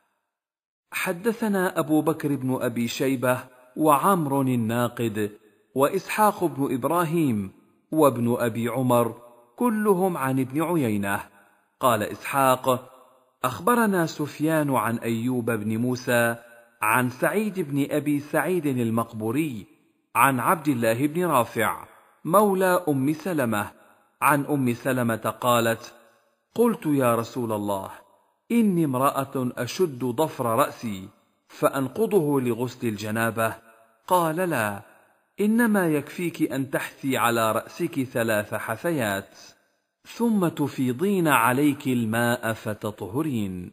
حدثنا أبو بكر بن أبي شيبة وعمر الناقد وإسحاق بن إبراهيم وابن أبي عمر كلهم عن ابن عيينة. قال إسحاق: أخبرنا سفيان عن أيوب بن موسى عن سعيد بن أبي سعيد المقبوري عن عبد الله بن رافع مولى أم سلمة عن أم سلمة قالت: قلت يا رسول الله، إني امرأة أشد ضفر رأسي فأنقضه لغسل الجنابة. قال: لا، إنما يكفيك أن تحثي على رأسك ثلاث حثيات ثم تفيضين عليك الماء فتطهرين.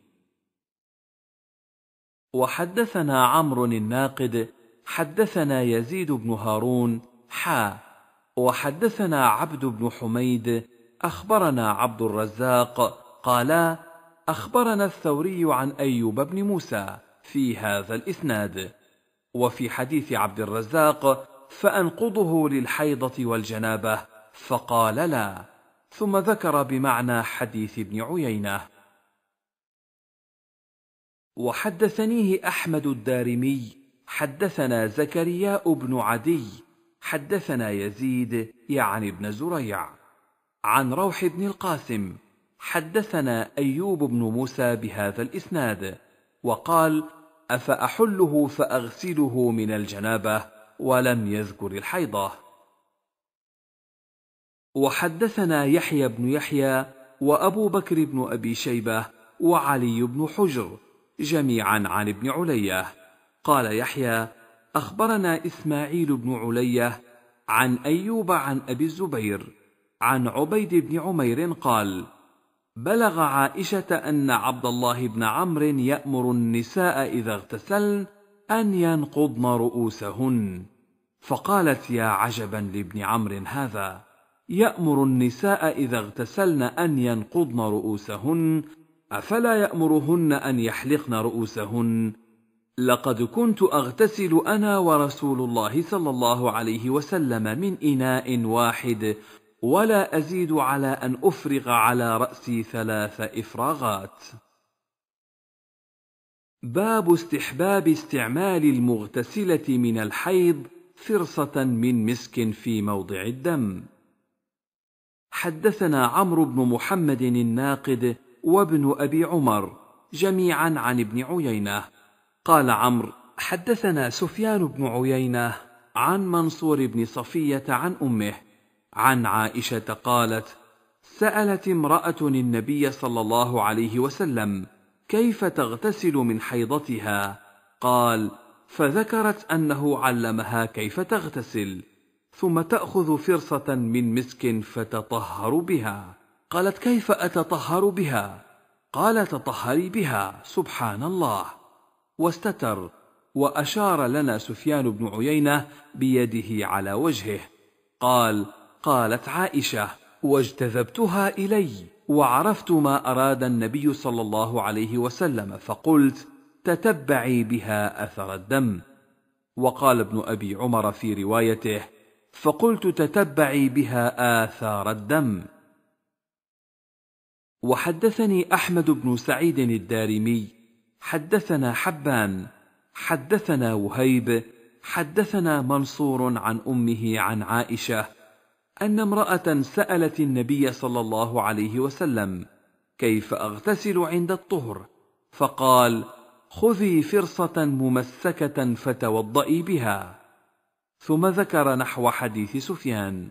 وحدثنا عمرو الناقد حدثنا يزيد بن هارون حا وحدثنا عبد بن حميد أخبرنا عبد الرزاق قالا: أخبرنا الثوري عن أيوب بن موسى في هذا الإسناد. وفي حديث عبد الرزاق: فأنقضه للحيضة والجنابة، فقال: لا، ثم ذكر بمعنى حديث ابن عيينة. وحدثنيه أحمد الدارمي حدثنا زكرياء بن عدي حدثنا يزيد يعني ابن زريع عن روح بن القاسم حدثنا أيوب بن موسى بهذا الإسناد، وقال: أفأحله فأغسله من الجنابة، ولم يذكر الحيضة. وحدثنا يحيى بن يحيى وأبو بكر بن أبي شيبة وعلي بن حجر جميعا عن ابن علية. قال يحيى: أخبرنا إسماعيل بن علية عن أيوب عن أبي الزبير عن عبيد بن عمير قال: بلغ عائشة أن عبد الله بن عمرو يأمر النساء إذا اغتسلن أن ينقضن رؤوسهن، فقالت: يا عجبا لابن عمرو هذا، يأمر النساء إذا اغتسلن أن ينقضن رؤوسهن، أفلا يأمرهن أن يحلقن رؤوسهن؟ لقد كنت أغتسل أنا ورسول الله صلى الله عليه وسلم من إناء واحد، ولا أزيد على أن أفرغ على رأسي ثلاث إفراغات. باب استحباب استعمال المغتسلة من الحيض فرصة من مسك في موضع الدم. حدثنا عمرو بن محمد الناقد وابن أبي عمر جميعا عن ابن عيينة. قال عمرو: حدثنا سفيان بن عيينة عن منصور بن صفية عن أمه عن عائشة قالت: سألت امرأة النبي صلى الله عليه وسلم: كيف تغتسل من حيضتها؟ قال: فذكرت أنه علمها كيف تغتسل، ثم تأخذ فرصة من مسك فتطهر بها. قالت: كيف أتطهر بها؟ قال: تطهري بها. سبحان الله. واستتر، وأشار لنا سفيان بن عيينة بيده على وجهه. قال: قالت عائشة: واجتذبتها إلي وعرفت ما أراد النبي صلى الله عليه وسلم، فقلت: تتبعي بها أثر الدم. وقال ابن أبي عمر في روايته: فقلت: تتبعي بها آثار الدم. وحدثني أحمد بن سعيد الدارمي حدثنا حبان حدثنا وهيب حدثنا منصور عن أمه عن عائشة أن امرأة سألت النبي صلى الله عليه وسلم: كيف أغتسل عند الطهر؟ فقال: خذي فرصة ممسكة فتوضئي بها. ثم ذكر نحو حديث سفيان.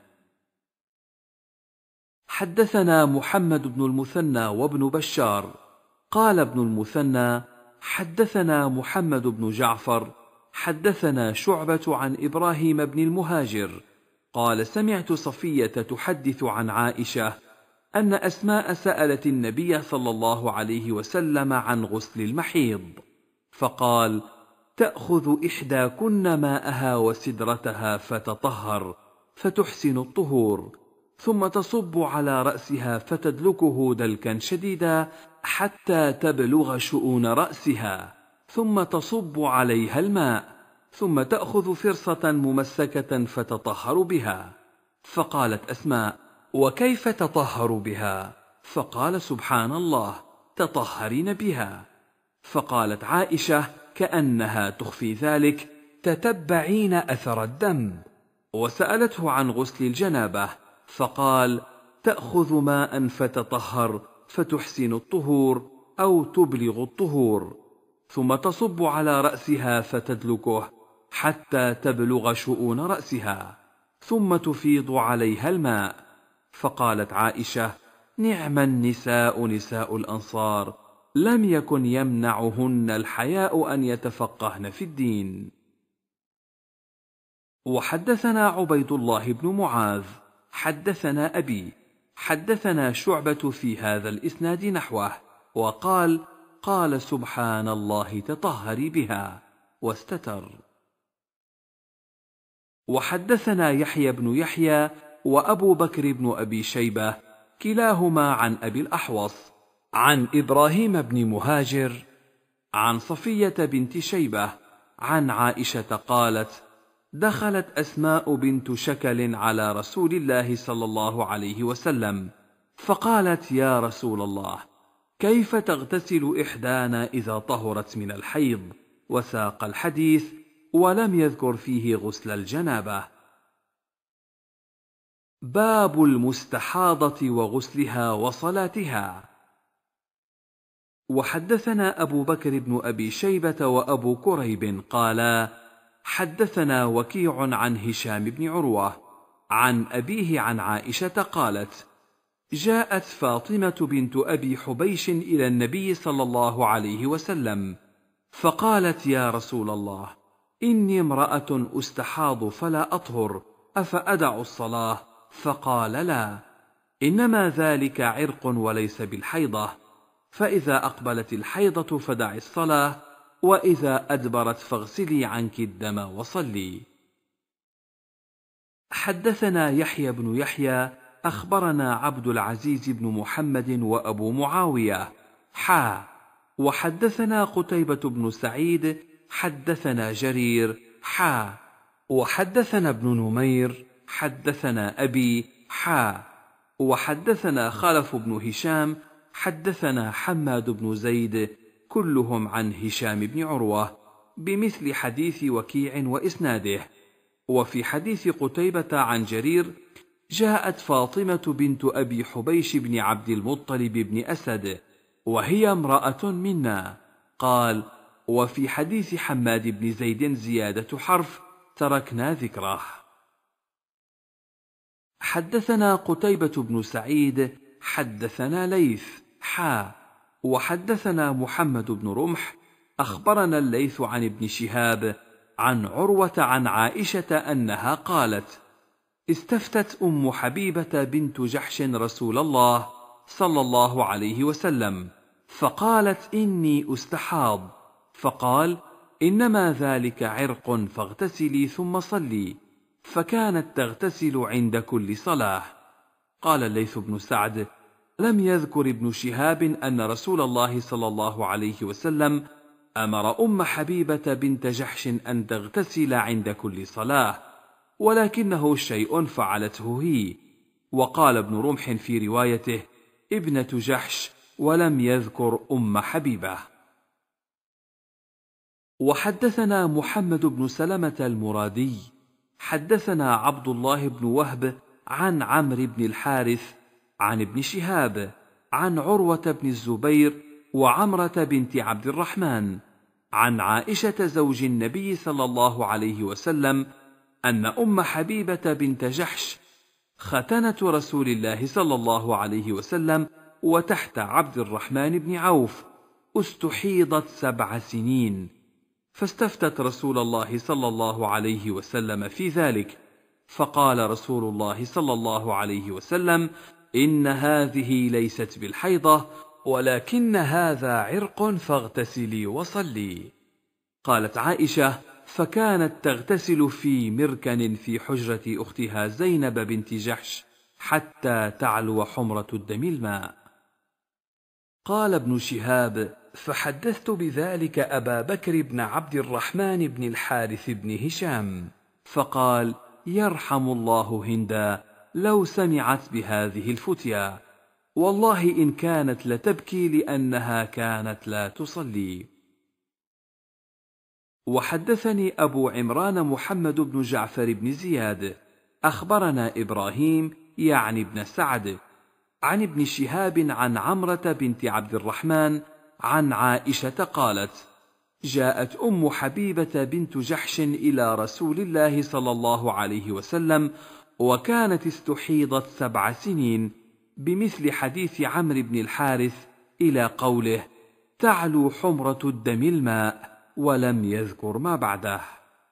حدثنا محمد بن المثنى وابن بشار قال ابن المثنى: حدثنا محمد بن جعفر حدثنا شعبة عن إبراهيم بن المهاجر قال سمعت صفية تحدث عن عائشة أن أسماء سألت النبي صلى الله عليه وسلم عن غسل المحيض، فقال: تأخذ إحداكن ماءها وسدرتها فتطهر فتحسن الطهور، ثم تصب على رأسها فتدلكه دلكا شديدا حتى تبلغ شؤون رأسها، ثم تصب عليها الماء، ثم تأخذ فرصة ممسكة فتطهر بها. فقالت أسماء: وكيف تطهر بها؟ فقال: سبحان الله، تطهرين بها. فقالت عائشة كأنها تخفي ذلك: تتبعين أثر الدم. وسألته عن غسل الجنابة، فقال: تأخذ ماء فتطهر فتحسن الطهور أو تبلغ الطهور، ثم تصب على رأسها فتدلكه حتى تبلغ شؤون رأسها، ثم تفيض عليها الماء. فقالت عائشة: نعم النساء نساء الأنصار، لم يكن يمنعهن الحياء أن يتفقهن في الدين. وحدثنا عبيد الله بن معاذ حدثنا أبي حدثنا شعبة في هذا الإسناد نحوه، وقال: قال سبحان الله تطهري بها، واستتر. وحدثنا يحيى بن يحيى وأبو بكر بن أبي شيبة كلاهما عن أبي الأحوص عن إبراهيم بن مهاجر عن صفية بنت شيبة عن عائشة قالت: دخلت أسماء بنت شكل على رسول الله صلى الله عليه وسلم، فقالت: يا رسول الله، كيف تغتسل إحدانا إذا طهرت من الحيض؟ وساق الحديث ولم يذكر فيه غسل الجنابة. باب المستحاضة وغسلها وصلاتها. وحدثنا أبو بكر بن أبي شيبة وأبو كريب قالا: حدثنا وكيع عن هشام بن عروة عن أبيه عن عائشة قالت: جاءت فاطمة بنت أبي حبيش إلى النبي صلى الله عليه وسلم، فقالت: يا رسول الله، إني امرأة أستحاض فلا أطهر، أفأدع الصلاة؟ فقال: لا، إنما ذلك عرق وليس بالحيضة، فإذا أقبلت الحيضة فدعي الصلاة، وإذا أدبرت فاغسلي عنك الدم وصلي. حدثنا يحيى بن يحيى أخبرنا عبد العزيز بن محمد وأبو معاوية حا وحدثنا قتيبة بن سعيد حدثنا جرير حا وحدثنا ابن نمير حدثنا أبي حا وحدثنا خلف بن هشام حدثنا حماد بن زيد كلهم عن هشام بن عروة بمثل حديث وكيع وإسناده. وفي حديث قتيبة عن جرير: جاءت فاطمة بنت أبي حبيش بن عبد المطلب بن أسد وهي امرأة منا. قال: وفي حديث حماد بن زيد زيادة حرف تركنا ذكره. حدثنا قتيبة بن سعيد حدثنا ليث حا وحدثنا محمد بن رمح أخبرنا الليث عن ابن شهاب عن عروة عن عائشة أنها قالت: استفتت أم حبيبة بنت جحش رسول الله صلى الله عليه وسلم، فقالت: إني أستحاض، فقال: إنما ذلك عرق، فاغتسلي ثم صلي، فكانت تغتسل عند كل صلاة. قال الليث بن سعد: لم يذكر ابن شهاب أن رسول الله صلى الله عليه وسلم أمر أم حبيبة بنت جحش أن تغتسل عند كل صلاة، ولكنه شيء فعلته هي. وقال ابن رمح في روايته: ابنة جحش، ولم يذكر أم حبيبة. وحدثنا محمد بن سلمة المرادي حدثنا عبد الله بن وهب عن عمرو بن الحارث عن ابن شهاب عن عروة بن الزبير وعمرة بنت عبد الرحمن عن عائشة زوج النبي صلى الله عليه وسلم أن أم حبيبة بنت جحش ختنة رسول الله صلى الله عليه وسلم وتحت عبد الرحمن بن عوف استحيضت سبع سنين، فاستفتت رسول الله صلى الله عليه وسلم في ذلك، فقال رسول الله صلى الله عليه وسلم: إن هذه ليست بالحيضة، ولكن هذا عرق، فاغتسلي وصلي. قالت عائشة: فكانت تغتسل في مركن في حجرة أختها زينب بنت جحش حتى تعلو حمرة الدم الماء. قال ابن شهاب: فحدثت بذلك أبا بكر بن عبد الرحمن بن الحارث بن هشام، فقال: يرحم الله هندا لو سمعت بهذه الفتيا، والله إن كانت لتبكي لأنها كانت لا تصلي. وحدثني أبو عمران محمد بن جعفر بن زياد أخبرنا إبراهيم يعني ابن سعد عن ابن شهاب عن عمرة بنت عبد الرحمن عن عائشة قالت: جاءت أم حبيبة بنت جحش إلى رسول الله صلى الله عليه وسلم، وكانت استحيضت سبع سنين، بمثل حديث عمرو بن الحارث إلى قوله: تعلو حمرة الدم الماء، ولم يذكر ما بعده.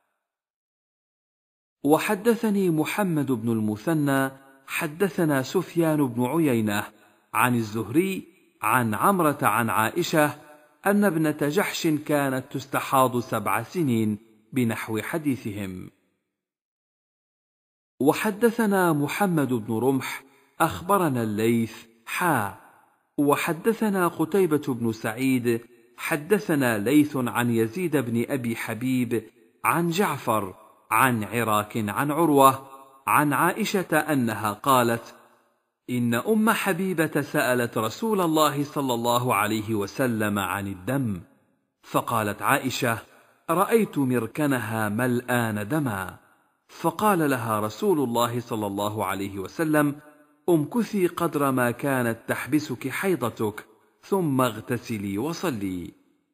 وحدثني محمد بن المثنى حدثنا سفيان بن عيينة عن الزهري عن عمرة عن عائشة أن ابنة جحش كانت تستحاض سبع سنين بنحو حديثهم. وحدثنا محمد بن رمح أخبرنا الليث حا وحدثنا قتيبة بن سعيد حدثنا ليث عن يزيد بن أبي حبيب عن جعفر عن عراك عن عروة عن عائشة أنها قالت: إن أم حبيبة سألت رسول الله صلى الله عليه وسلم عن الدم، فقالت عائشة: رأيت مركنها ملآن دما، فقال لها رسول الله صلى الله عليه وسلم: امكثي قدر ما كانت تحبسك حيضتك، ثم اغتسلي وصلي.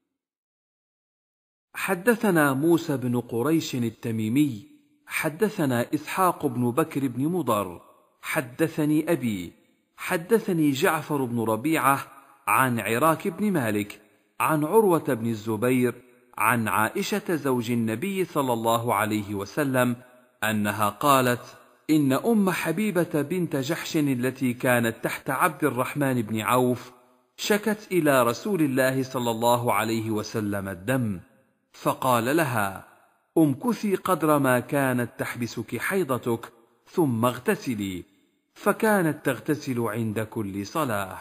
حدثنا موسى بن قريش التميمي حدثنا إسحاق بن بكر بن مضر حدثني أبي حدثني جعفر بن ربيعة عن عراك بن مالك عن عروة بن الزبير عن عائشة زوج النبي صلى الله عليه وسلم أنها قالت: إن أم حبيبة بنت جحش التي كانت تحت عبد الرحمن بن عوف شكت إلى رسول الله صلى الله عليه وسلم الدم، فقال لها: امكثي قدر ما كانت تحبسك حيضتك، ثم اغتسلي، فكانت تغتسل عند كل صلاة.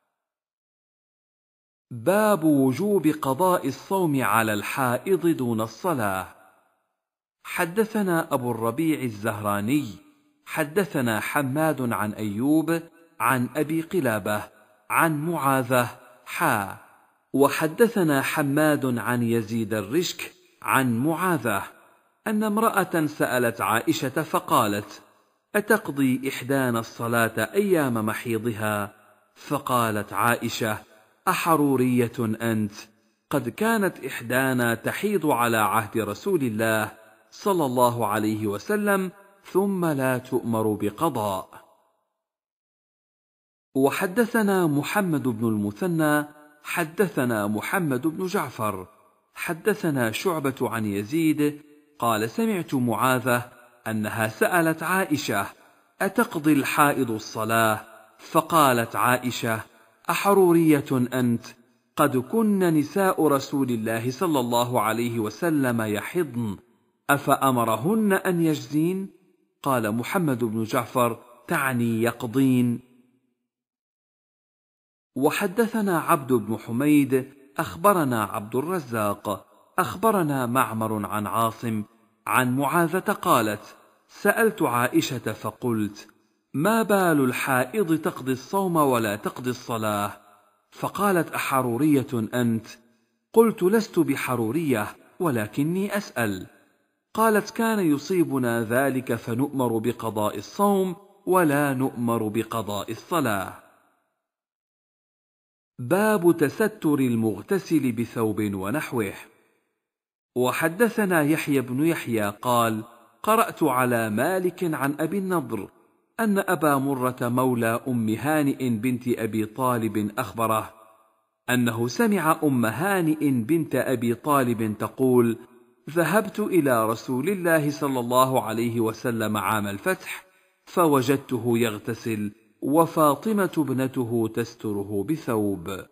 باب وجوب قضاء الصوم على الحائض دون الصلاة. حدثنا أبو الربيع الزهراني حدثنا حماد عن أيوب عن أبي قلابة عن معاذة حا وحدثنا حماد عن يزيد الرشك عن معاذة أن امرأة سألت عائشة فقالت: أتقضي إحدانا الصلاة أيام محيضها؟ فقالت عائشة: أحرورية أنت؟ قد كانت إحدانا تحيض على عهد رسول الله صلى الله عليه وسلم، ثم لا تؤمر بقضاء. وحدثنا محمد بن المثنى حدثنا محمد بن جعفر حدثنا شعبة عن يزيد قال: سمعت معاذة أنها سألت عائشة: أتقضي الحائض الصلاة؟ فقالت عائشة: أحرورية أنت؟ قد كن نساء رسول الله صلى الله عليه وسلم يحضن، أفأمرهن أن يجزين؟ قال محمد بن جعفر: تعني يقضين. وحدثنا عبد بن حميد أخبرنا عبد الرزاق أخبرنا معمر عن عاصم عن معاذة قالت: سألت عائشة فقلت: ما بال الحائض تقضي الصوم ولا تقضي الصلاة؟ فقالت: أحرورية أنت؟ قلت: لست بحرورية، ولكني أسأل. قالت: كان يصيبنا ذلك فنؤمر بقضاء الصوم ولا نؤمر بقضاء الصلاة. باب تستر المغتسل بثوب ونحوه. وحدثنا يحيى بن يحيى قال: قرأت على مالك عن أبي النضر أن أبا مرة مولى أم هانئ بنت أبي طالب أخبره أنه سمع أم هانئ بنت أبي طالب تقول: ذهبت إلى رسول الله صلى الله عليه وسلم عام الفتح فوجدته يغتسل وفاطمة ابنته تستره بثوب.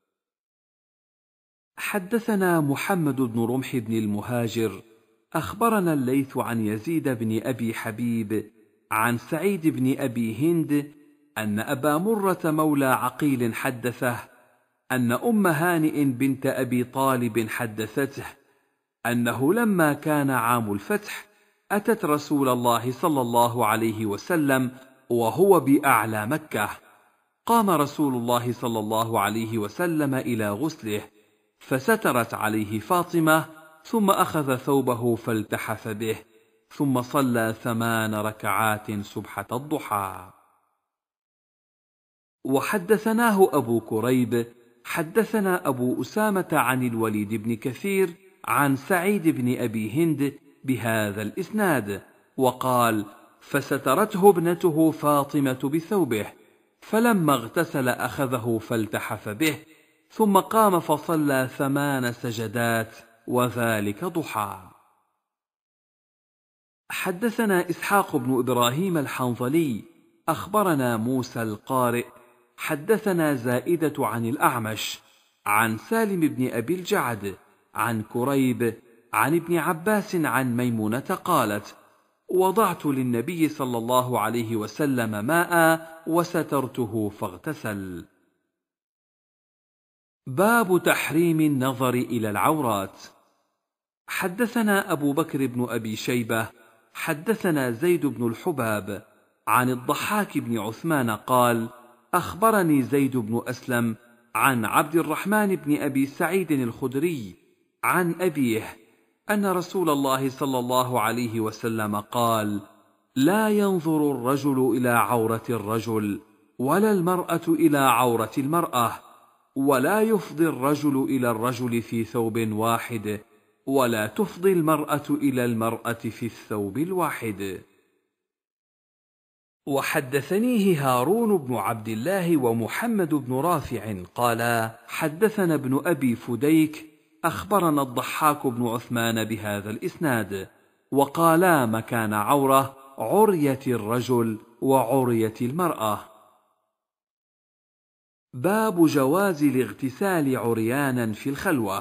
حدثنا محمد بن رمح بن المهاجر أخبرنا الليث عن يزيد بن أبي حبيب عن سعيد بن أبي هند أن أبا مرة مولى عقيل حدثه أن أم هانئ بنت أبي طالب حدثته أنه لما كان عام الفتح أتت رسول الله صلى الله عليه وسلم وهو بأعلى مكة، قام رسول الله صلى الله عليه وسلم إلى غسله فسترت عليه فاطمة، ثم أخذ ثوبه فالتحف به، ثم صلى ثمان ركعات سبحة الضحى. وحدثناه أبو كريب حدثنا أبو أسامة عن الوليد بن كثير عن سعيد بن أبي هند بهذا الإسناد، وقال: فسترته ابنته فاطمة بثوبه، فلما اغتسل أخذه فالتحف به، ثم قام فصلى ثمان سجدات وذلك ضحى. حدثنا إسحاق بن إبراهيم الحنظلي أخبرنا موسى القارئ حدثنا زائدة عن الأعمش عن سالم بن أبي الجعد عن كريب عن ابن عباس عن ميمونة قالت: وضعت للنبي صلى الله عليه وسلم ماء وسترته فاغتسل. باب تحريم النظر إلى العورات. حدثنا أبو بكر بن أبي شيبة حدثنا زيد بن الحباب عن الضحاك بن عثمان قال: أخبرني زيد بن أسلم عن عبد الرحمن بن أبي سعيد الخدري عن أبيه أن رسول الله صلى الله عليه وسلم قال: لا ينظر الرجل إلى عورة الرجل، ولا المرأة إلى عورة المرأة، ولا يفضي الرجل إلى الرجل في ثوب واحد، ولا تفضي المرأة إلى المرأة في الثوب الواحد. وحدثنيه هارون بن عبد الله ومحمد بن رافع قالا: حدثنا ابن أبي فديك أخبرنا الضحاك بن عثمان بهذا الإسناد، وقالا: مكان عورة عرية الرجل وعرية المرأة. باب جواز الاغتسال عريانا في الخلوة.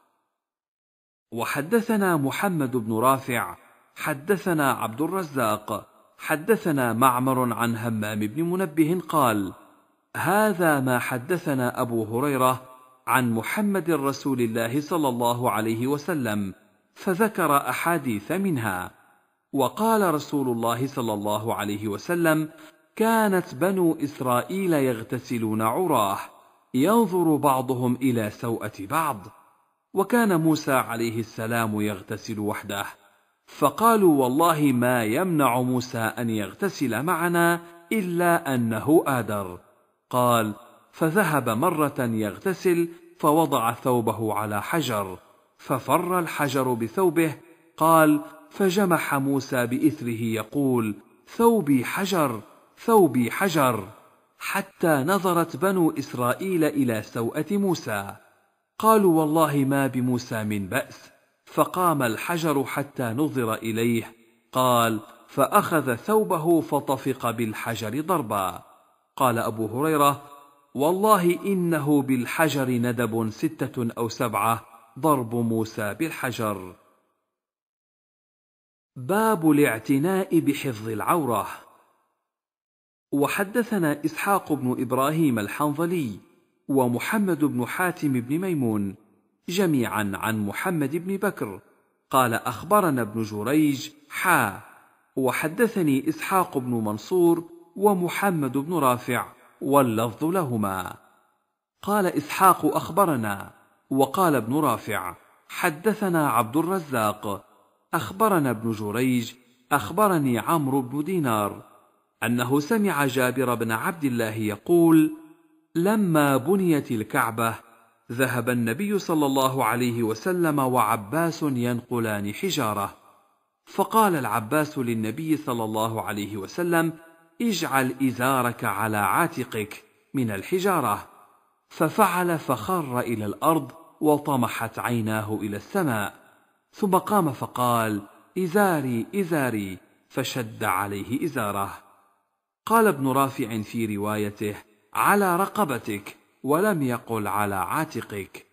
وحدثنا محمد بن رافع حدثنا عبد الرزاق حدثنا معمر عن همام بن منبه قال: هذا ما حدثنا أبو هريرة عن محمد رسول الله صلى الله عليه وسلم، فذكر أحاديث منها. وقال رسول الله صلى الله عليه وسلم: كانت بنو إسرائيل يغتسلون عراه، ينظر بعضهم إلى سوءة بعض. وكان موسى عليه السلام يغتسل وحده، فقالوا: والله ما يمنع موسى أن يغتسل معنا إلا أنه آدر. قال: فذهب مرة يغتسل فوضع ثوبه على حجر، ففر الحجر بثوبه. قال: فجمح موسى بإثره يقول: ثوبي حجر ثوبي حجر، حتى نظرت بنو إسرائيل إلى سوءة موسى. قالوا: والله ما بموسى من بأس. فقام الحجر حتى نظر إليه. قال: فأخذ ثوبه فطفق بالحجر ضربا. قال أبو هريرة: والله إنه بالحجر ندب ستة أو سبعة، ضرب موسى بالحجر. باب الاعتناء بحفظ العورة. وحدثنا إسحاق بن إبراهيم الحنظلي ومحمد بن حاتم بن ميمون جميعا عن محمد بن بكر قال: أخبرنا ابن جريج حا وحدثني إسحاق بن منصور ومحمد بن رافع واللفظ لهما. قال إسحاق: أخبرنا. وقال ابن رافع: حدثنا عبد الرزاق أخبرنا ابن جريج أخبرني عمرو بن دينار أنه سمع جابر بن عبد الله يقول: لما بنيت الكعبة ذهب النبي صلى الله عليه وسلم وعباس ينقلان حجارة، فقال العباس للنبي صلى الله عليه وسلم: اجعل إزارك على عاتقك من الحجارة. ففعل فخر إلى الأرض وطمحت عيناه إلى السماء، ثم قام فقال: إزاري إزاري، فشد عليه إزاره. قال ابن رافع في روايته: على رقبتك، ولم يقل على عاتقك.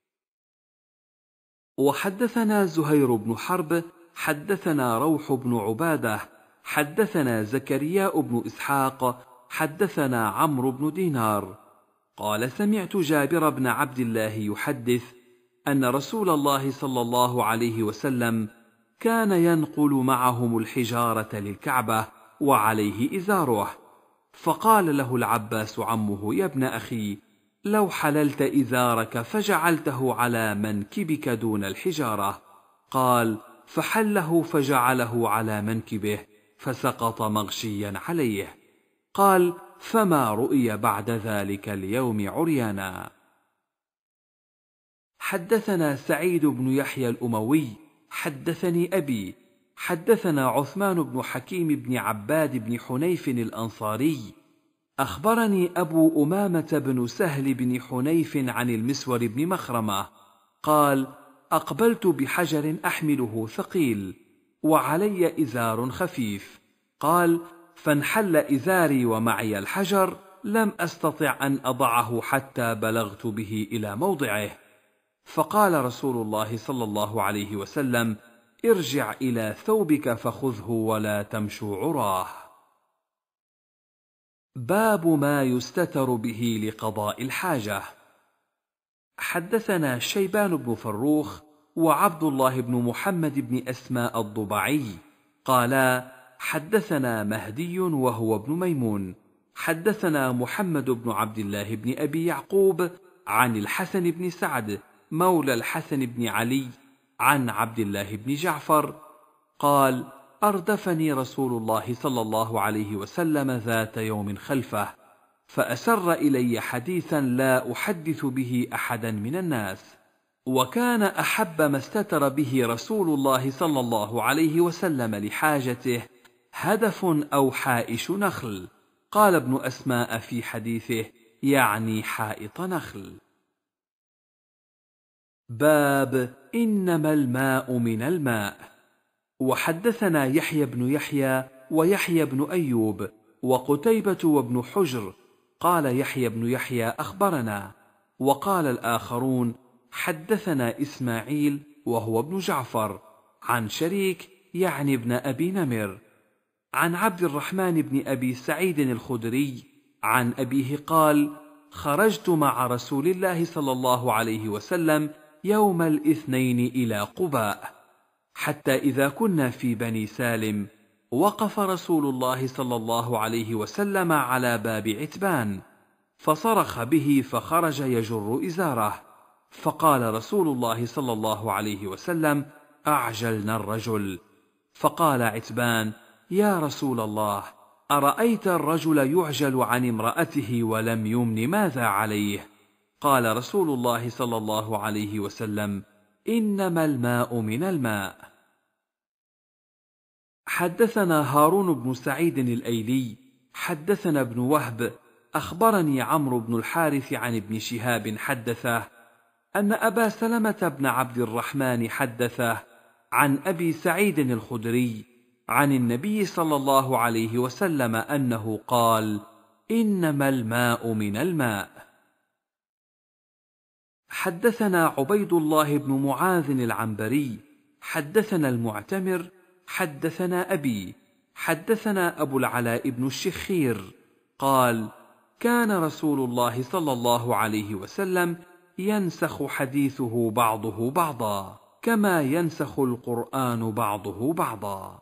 وحدثنا زهير بن حرب حدثنا روح بن عبادة حدثنا زكرياء بن إسحاق حدثنا عمرو بن دينار قال: سمعت جابر بن عبد الله يحدث أن رسول الله صلى الله عليه وسلم كان ينقل معهم الحجارة للكعبة وعليه إزاره، فقال له العباس عمه: يا ابن أخي، لو حللت إزارك فجعلته على منكبك دون الحجارة. قال: فحله فجعله على منكبه فسقط مغشيا عليه. قال: فما رؤي بعد ذلك اليوم عريانا. حدثنا سعيد بن يحيى الأموي حدثني أبي حدثنا عثمان بن حكيم بن عباد بن حنيف الأنصاري أخبرني أبو أمامة بن سهل بن حنيف عن المسور بن مخرمة قال: أقبلت بحجر أحمله ثقيل وعلي إزار خفيف. قال: فانحل إزاري ومعي الحجر، لم أستطع أن أضعه حتى بلغت به إلى موضعه. فقال رسول الله صلى الله عليه وسلم: ارجع إلى ثوبك فخذه ولا تمشوا عراه. باب ما يستتر به لقضاء الحاجة. حدثنا شيبان بن فروخ وعبد الله بن محمد بن أسماء الضبعي قالا: حدثنا مهدي وهو ابن ميمون حدثنا محمد بن عبد الله بن أبي يعقوب عن الحسن بن سعد مولى الحسن بن علي عن عبد الله بن جعفر قال: أردفني رسول الله صلى الله عليه وسلم ذات يوم خلفه، فأسر إلي حديثا لا أحدث به أحدا من الناس، وكان أحب ما استتر به رسول الله صلى الله عليه وسلم لحاجته هدف أو حائش نخل. قال ابن أسماء في حديثه: يعني حائط نخل. باب إنما الماء من الماء. وحدثنا يحيى بن يحيى ويحيى بن أيوب وقتيبة وابن حجر قال يحيى بن يحيى أخبرنا، وقال الآخرون حدثنا إسماعيل وهو ابن جعفر عن شريك يعني ابن أبي نمر عن عبد الرحمن بن أبي سعيد الخدري عن أبيه قال: خرجت مع رسول الله صلى الله عليه وسلم يوم الاثنين إلى قباء، حتى إذا كنا في بني سالم وقف رسول الله صلى الله عليه وسلم على باب عتبان، فصرخ به فخرج يجر إزاره، فقال رسول الله صلى الله عليه وسلم: أعجلنا الرجل. فقال عتبان: يا رسول الله، أرأيت الرجل يعجل عن امرأته ولم يمن ماذا عليه؟ قال رسول الله صلى الله عليه وسلم: إنما الماء من الماء. حدثنا هارون بن سعيد الأيلي حدثنا ابن وهب أخبرني عمرو بن الحارث عن ابن شهاب حدثه أن أبا سلمة بن عبد الرحمن حدثه عن أبي سعيد الخدري عن النبي صلى الله عليه وسلم أنه قال: إنما الماء من الماء. حدثنا عبيد الله بن معاذ العنبري حدثنا المعتمر حدثنا أبي حدثنا أبو العلاء بن الشخير قال: كان رسول الله صلى الله عليه وسلم ينسخ حديثه بعضه بعضا كما ينسخ القرآن بعضه بعضا.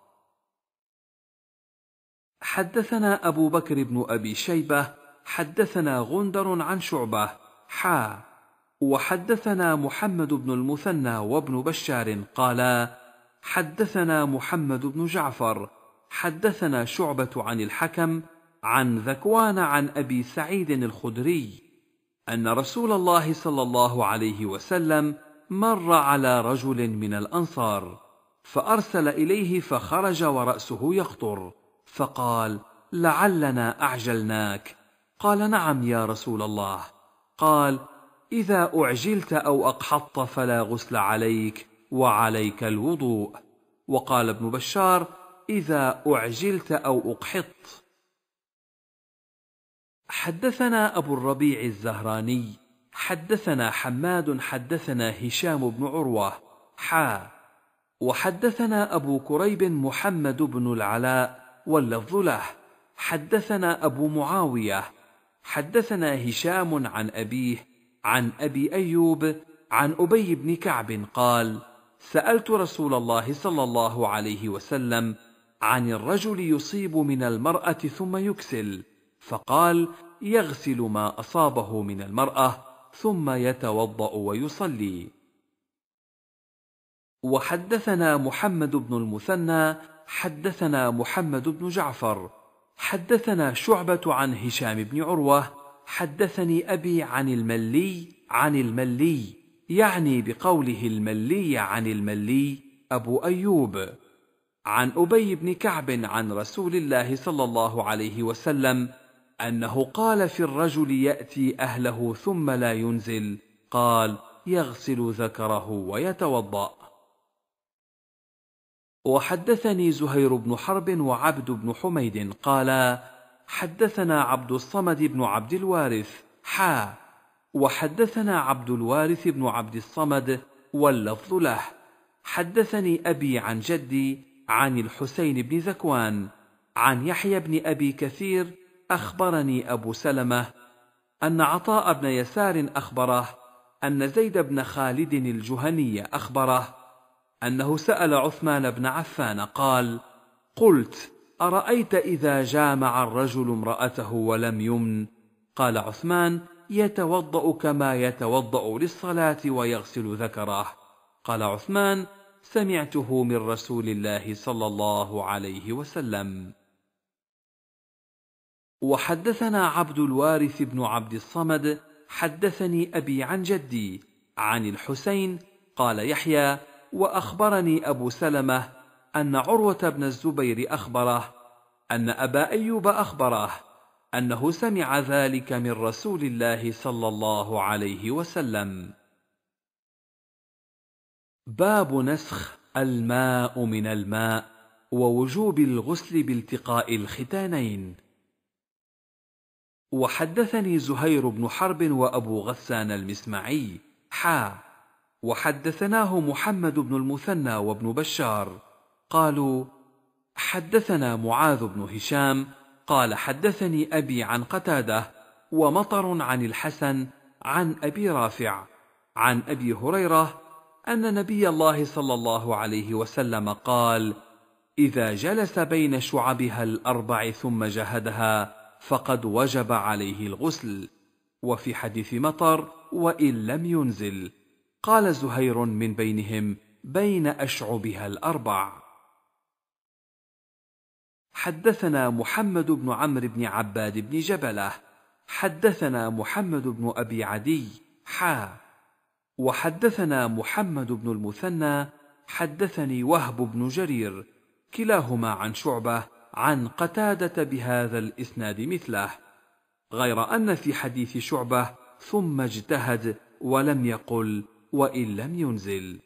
حدثنا أبو بكر بن أبي شيبة حدثنا غندر عن شعبة حا وحدثنا محمد بن المثنى وابن بشار قالا: حدثنا محمد بن جعفر حدثنا شعبة عن الحكم عن ذكوان عن أبي سعيد الخدري أن رسول الله صلى الله عليه وسلم مر على رجل من الأنصار فأرسل إليه فخرج ورأسه يقطر، فقال: لعلنا أعجلناك. قال: نعم يا رسول الله. قال: إذا أعجلت أو أقحطت فلا غسل عليك وعليك الوضوء. وقال ابن بشار: إذا أعجلت أو أقحطت. حدثنا أبو الربيع الزهراني حدثنا حماد حدثنا هشام بن عروة حا وحدثنا أبو كريب محمد بن العلاء واللفظ له حدثنا أبو معاوية حدثنا هشام عن أبيه عن أبي أيوب عن أبي بن كعب قال: سألت رسول الله صلى الله عليه وسلم عن الرجل يصيب من المرأة ثم يكسل، فقال: يغسل ما أصابه من المرأة ثم يتوضأ ويصلي. وحدثنا محمد بن المثنى حدثنا محمد بن جعفر حدثنا شعبة عن هشام بن عروة حدثني أبي عن الملي عن الملي يعني بقوله الملي عن الملي أبو أيوب عن أبي بن كعب عن رسول الله صلى الله عليه وسلم أنه قال في الرجل يأتي أهله ثم لا ينزل، قال: يغسل ذكره ويتوضأ. وحدثني زهير بن حرب وعبد بن حميد قالا: حدثنا عبد الصمد بن عبد الوارث حا وحدثنا عبد الوارث بن عبد الصمد واللفظ له حدثني أبي عن جدي عن الحسين بن ذكوان عن يحيى بن أبي كثير أخبرني أبو سلمة أن عطاء بن يسار أخبره أن زيد بن خالد الجهني أخبره أنه سأل عثمان بن عفان قال: قلت: أرأيت إذا جامع الرجل امرأته ولم يمن؟ قال عثمان: يتوضأ كما يتوضأ للصلاة ويغسل ذكره. قال عثمان: سمعته من رسول الله صلى الله عليه وسلم. وحدثنا عبد الوارث بن عبد الصمد حدثني أبي عن جدي عن الحسين قال يحيى: وأخبرني أبو سلمة أن عروة بن الزبير أخبره أن أبا أيوب أخبره أنه سمع ذلك من رسول الله صلى الله عليه وسلم. باب نسخ الماء من الماء ووجوب الغسل بالتقاء الختانين. وحدثني زهير بن حرب وأبو غسان المسمعي حا وحدثناه محمد بن المثنى وابن بشار قالوا: حدثنا معاذ بن هشام قال: حدثني أبي عن قتادة ومطر عن الحسن عن أبي رافع عن أبي هريرة أن نبي الله صلى الله عليه وسلم قال: إذا جلس بين شعبها الأربع ثم جهدها فقد وجب عليه الغسل. وفي حديث مطر: وإن لم ينزل. قال زهير من بينهم: بين أشعبها الأربع. حدثنا محمد بن عمرو بن عباد بن جبلة حدثنا محمد بن أبي عدي حا وحدثنا محمد بن المثنى حدثني وهب بن جرير كلاهما عن شعبة عن قتادة بهذا الإسناد مثله، غير أن في حديث شعبة ثم اجتهد ولم يقل وإن لم ينزل.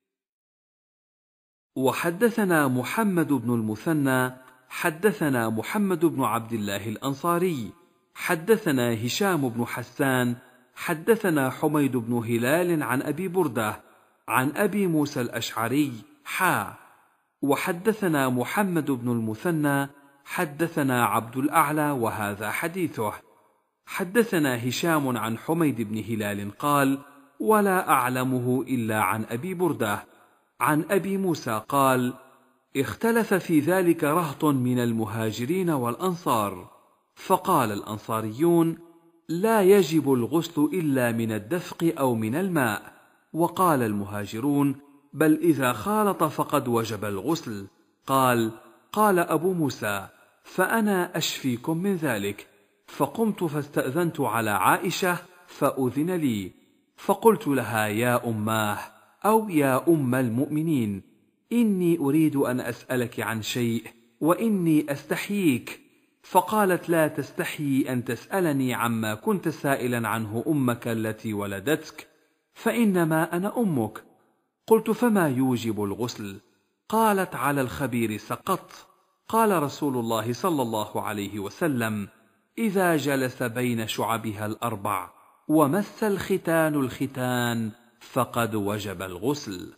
وحدثنا محمد بن المثنى حدثنا محمد بن عبد الله الأنصاري حدثنا هشام بن حسان حدثنا حميد بن هلال عن أبي بردة عن أبي موسى الأشعري حا وحدثنا محمد بن المثنى حدثنا عبد الأعلى وهذا حديثه. حدثنا هشام عن حميد بن هلال قال: ولا أعلمه إلا عن أبي بردة عن أبي موسى قال: اختلف في ذلك رهط من المهاجرين والأنصار، فقال الأنصاريون: لا يجب الغسل إلا من الدفق أو من الماء، وقال المهاجرون: بل إذا خالط فقد وجب الغسل. قال: قال أبو موسى: فأنا أشفيكم من ذلك. فقمت فاستأذنت على عائشة فأذن لي، فقلت لها: يا أماه أو يا أم المؤمنين، إني أريد أن أسألك عن شيء وإني أستحييك. فقالت: لا تستحيي أن تسألني عما كنت سائلا عنه أمك التي ولدتك، فإنما أنا أمك. قلت: فما يوجب الغسل؟ قالت: على الخبير سقط. قال رسول الله صلى الله عليه وسلم: إذا جلس بين شعبها الأربع ومس الختان الختان فقد وجب الغسل.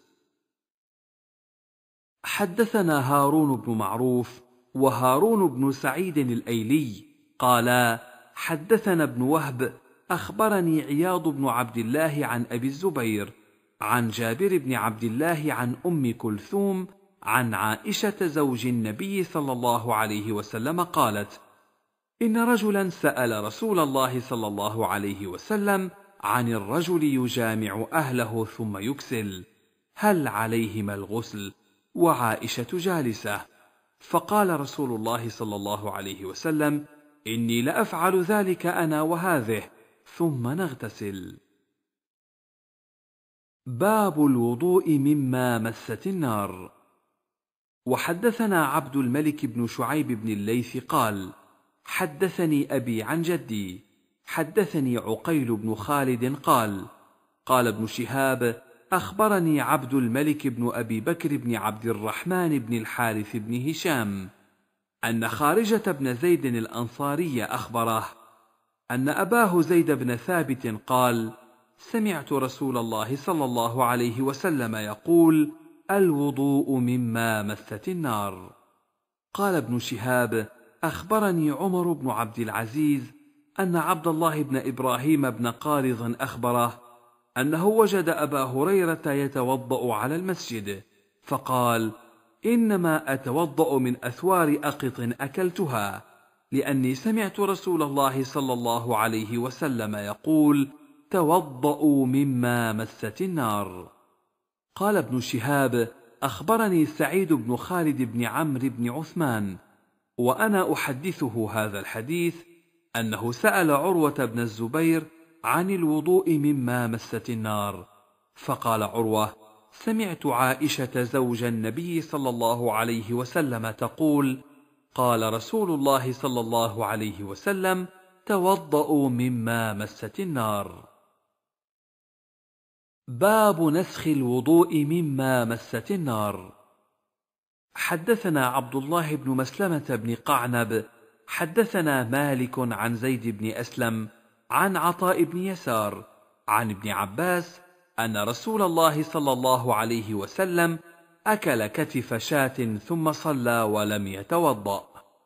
حدثنا هارون بن معروف وهارون بن سعيد الأيلي قالا: حدثنا ابن وهب أخبرني عياض بن عبد الله عن أبي الزبير عن جابر بن عبد الله عن أم كلثوم عن عائشة زوج النبي صلى الله عليه وسلم قالت: إن رجلا سأل رسول الله صلى الله عليه وسلم عن الرجل يجامع أهله ثم يكسل، هل عليهما الغسل؟ وعائشة جالسة، فقال رسول الله صلى الله عليه وسلم: إني لأفعل ذلك أنا وهذه، ثم نغتسل. باب الوضوء مما مست النار. وحدثنا عبد الملك بن شعيب بن الليث قال: حدثني أبي عن جدي، حدثني عقيل بن خالد قال: قال ابن شهاب: أخبرني عبد الملك بن أبي بكر بن عبد الرحمن بن الحارث بن هشام أن خارجة بن زيد الأنصاري أخبره أن أباه زيد بن ثابت قال: سمعت رسول الله صلى الله عليه وسلم يقول: الوضوء مما مست النار. قال ابن شهاب: أخبرني عمر بن عبد العزيز أن عبد الله بن إبراهيم بن قارض أخبره أنه وجد أبا هريرة يتوضأ على المسجد، فقال: إنما أتوضأ من أثوار أقط أكلتها، لأني سمعت رسول الله صلى الله عليه وسلم يقول: توضأوا مما مست النار. قال ابن شهاب: أخبرني سعيد بن خالد بن عمرو بن عثمان وأنا أحدثه هذا الحديث أنه سأل عروة بن الزبير عن الوضوء مما مست النار، فقال عروة: سمعت عائشة زوج النبي صلى الله عليه وسلم تقول: قال رسول الله صلى الله عليه وسلم: توضأوا مما مست النار. باب نسخ الوضوء مما مست النار. حدثنا عبد الله بن مسلمة بن قعنب حدثنا مالك عن زيد بن أسلم عن عطاء بن يسار عن ابن عباس أن رسول الله صلى الله عليه وسلم أكل كتف شاة ثم صلى ولم يتوضأ.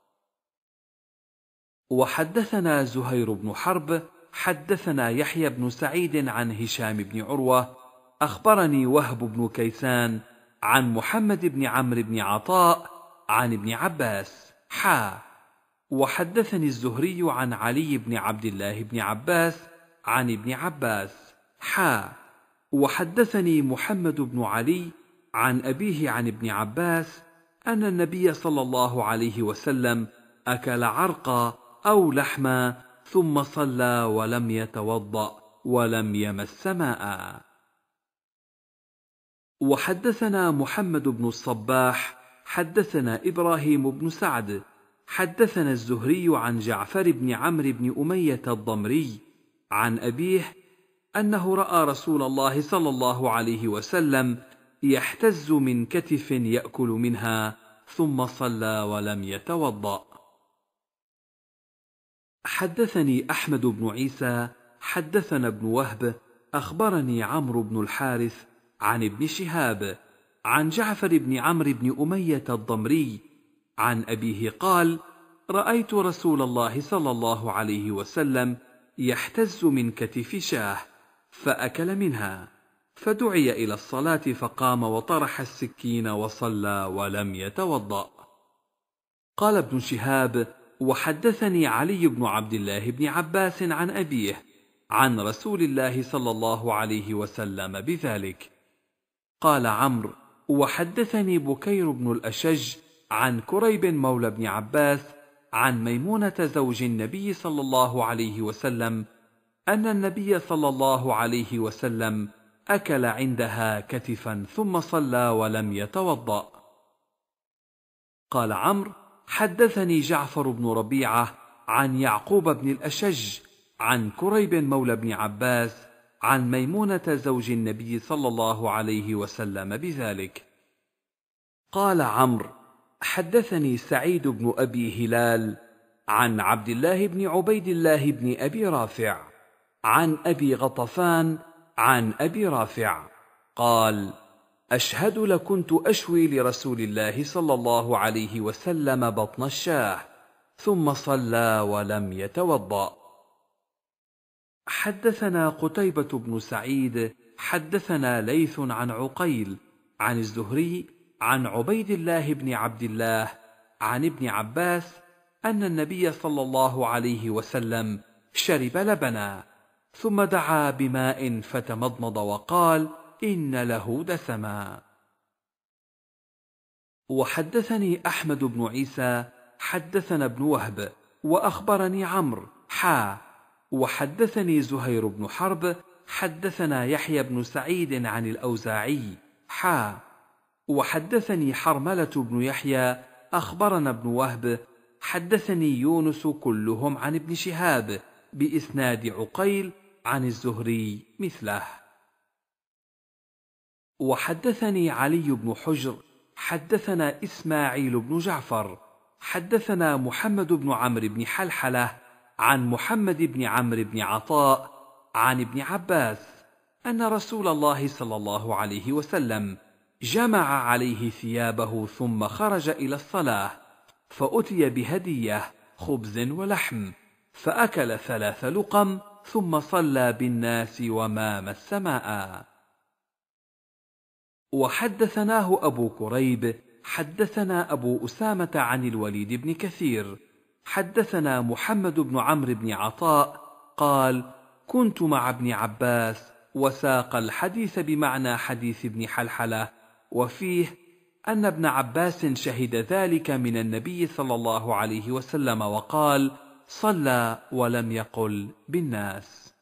وحدثنا زهير بن حرب حدثنا يحيى بن سعيد عن هشام بن عروة أخبرني وهب بن كيسان عن محمد بن عمرو بن عطاء عن ابن عباس حا. وحدثني الزهري عن علي بن عبد الله بن عباس عن ابن عباس حا. وحدثني محمد بن علي عن أبيه عن ابن عباس أن النبي صلى الله عليه وسلم أكل عرقا أو لحما ثم صلى ولم يتوضأ ولم يمس ماء. وحدثنا محمد بن الصباح حدثنا إبراهيم بن سعد حدثنا الزهري عن جعفر بن عمرو بن أمية الضمري عن أبيه أنه رأى رسول الله صلى الله عليه وسلم يحتز من كتف يأكل منها ثم صلى ولم يتوضأ. حدثني أحمد بن عيسى حدثنا ابن وهب أخبرني عمرو بن الحارث عن ابن شهاب عن جعفر بن عمرو بن أمية الضمري عن أبيه قال: رأيت رسول الله صلى الله عليه وسلم يحتز من كتف شاه فأكل منها، فدعي إلى الصلاة فقام وطرح السكين وصلى ولم يتوضأ. قال ابن شهاب: وحدثني علي بن عبد الله بن عباس عن أبيه عن رسول الله صلى الله عليه وسلم بذلك. قال عمرو: وحدثني بكير بن الأشج عن كريب مولى بن عباس عن ميمونة زوج النبي صلى الله عليه وسلم أن النبي صلى الله عليه وسلم أكل عندها كتفا ثم صلى ولم يتوضأ. قال عمرو: حدثني جعفر بن ربيعة عن يعقوب بن الأشج عن كريب مولى بن عباس عن ميمونة زوج النبي صلى الله عليه وسلم بذلك. قال عمرو: حدثني سعيد بن أبي هلال عن عبد الله بن عبيد الله بن أبي رافع عن أبي غطفان عن أبي رافع قال: أشهد لكنت أشوي لرسول الله صلى الله عليه وسلم بطن الشاه ثم صلى ولم يتوضأ. حدثنا قتيبة بن سعيد حدثنا ليث عن عقيل عن الزهري عن عبيد الله بن عبد الله عن ابن عباس أن النبي صلى الله عليه وسلم شرب لبنا ثم دعا بماء فتمضمض وقال: إن له دسما. وحدثني أحمد بن عيسى حدثنا ابن وهب وأخبرني عمرو حا وحدثني زهير بن حرب حدثنا يحيى بن سعيد عن الأوزاعي حا وحدثني حرملة بن يحيى أخبرنا ابن وهب حدثني يونس كلهم عن ابن شهاب بإسناد عقيل عن الزهري مثله. وحدثني علي بن حجر حدثنا إسماعيل بن جعفر حدثنا محمد بن عمرو بن حلحلة عن محمد بن عمرو بن عطاء عن ابن عباس أن رسول الله صلى الله عليه وسلم جمع عليه ثيابه ثم خرج إلى الصلاة فأتي بهدية خبز ولحم فأكل ثلاث لقم ثم صلى بالناس ومام السماء. وحدثناه أبو كريب حدثنا أبو أسامة عن الوليد بن كثير حدثنا محمد بن عمرو بن عطاء قال: كنت مع ابن عباس وساق الحديث بمعنى حديث ابن حلحلة وفيه أن ابن عباس شهد ذلك من النبي صلى الله عليه وسلم وقال: صلى ولم يقل بالناس.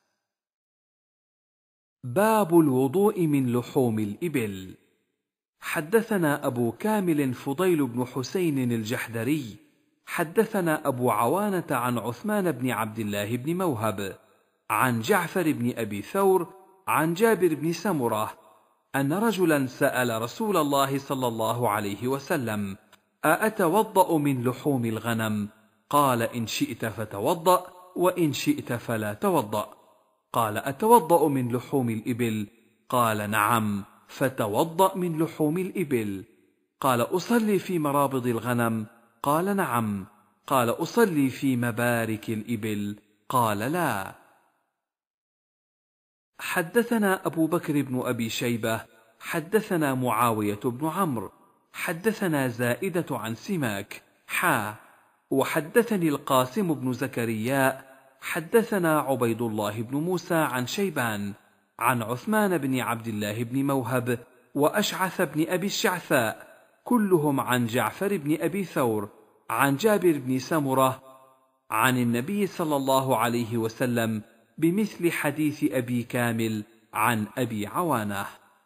باب الوضوء من لحوم الإبل. حدثنا أبو كامل فضيل بن حسين الجحدري حدثنا أبو عوانة عن عثمان بن عبد الله بن موهب عن جعفر بن أبي ثور عن جابر بن سمرة أن رجلا سأل رسول الله صلى الله عليه وسلم: أأتوضأ من لحوم الغنم؟ قال: إن شئت فتوضأ وإن شئت فلا توضأ. قال: أتوضأ من لحوم الإبل؟ قال: نعم، فتوضأ من لحوم الإبل. قال: أصلي في مرابض الغنم؟ قال: نعم. قال: أصلي في مبارك الإبل؟ قال: لا. حدثنا أبو بكر بن أبي شيبة حدثنا معاوية بن عمرو حدثنا زائدة عن سماك حا وحدثني القاسم بن زكريا حدثنا عبيد الله بن موسى عن شيبان عن عثمان بن عبد الله بن موهب وأشعث بن أبي الشعثاء كلهم عن جعفر بن أبي ثور عن جابر بن سمرة عن النبي صلى الله عليه وسلم بمثل حديث أبي كامل عن أبي عوانة.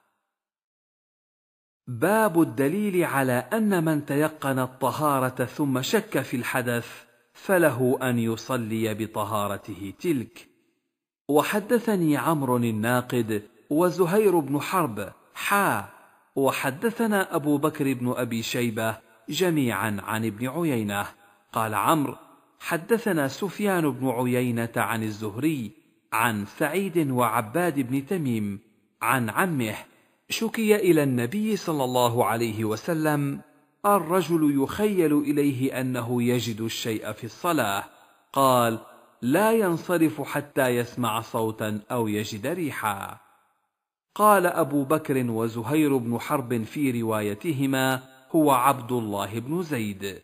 باب الدليل على أن من تيقن الطهارة ثم شك في الحدث فله أن يصلي بطهارته تلك. وحدثني عمرو الناقد وزهير بن حرب حا وحدثنا أبو بكر بن أبي شيبة جميعا عن ابن عيينة قال عمرو: حدثنا سفيان بن عيينة عن الزهري عن سعيد وعباد بن تميم عن عمه شكي إلى النبي صلى الله عليه وسلم الرجل يخيل إليه أنه يجد الشيء في الصلاة، قال: لا ينصرف حتى يسمع صوتا أو يجد ريحا. قال أبو بكر وزهير بن حرب في روايتهما: هو عبد الله بن زيد.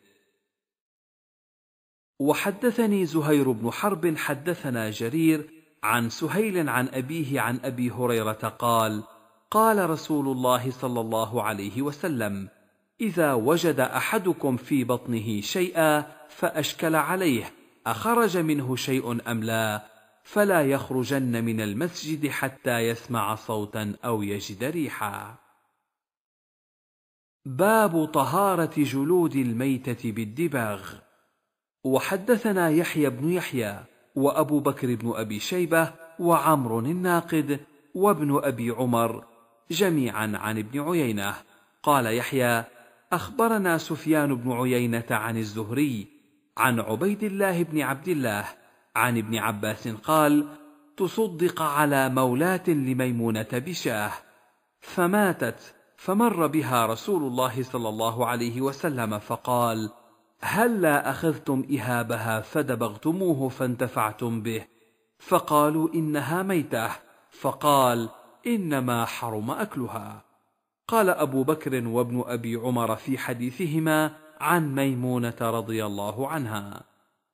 وحدثني زهير بن حرب حدثنا جرير عن سهيل عن أبيه عن أبي هريرة قال: قال رسول الله صلى الله عليه وسلم: إذا وجد أحدكم في بطنه شيئا فأشكل عليه أخرج منه شيء أم لا، فلا يخرجن من المسجد حتى يسمع صوتا أو يجد ريحا. باب طهارة جلود الميتة بالدباغ. وحدثنا يحيى بن يحيى وأبو بكر بن أبي شيبة وعمر الناقد وابن أبي عمر جميعا عن ابن عيينة قال يحيى: أخبرنا سفيان بن عيينة عن الزهري عن عبيد الله بن عبد الله عن ابن عباس قال: تصدق على مولاة لميمونة بشاه، فماتت، فمر بها رسول الله صلى الله عليه وسلم فقال: هلا أخذتم إهابها فدبغتموه فانتفعتم به؟ فقالوا: إنها ميتة. فقال: إنما حرم أكلها. قال أبو بكر وابن أبي عمر في حديثهما عن ميمونة رضي الله عنها.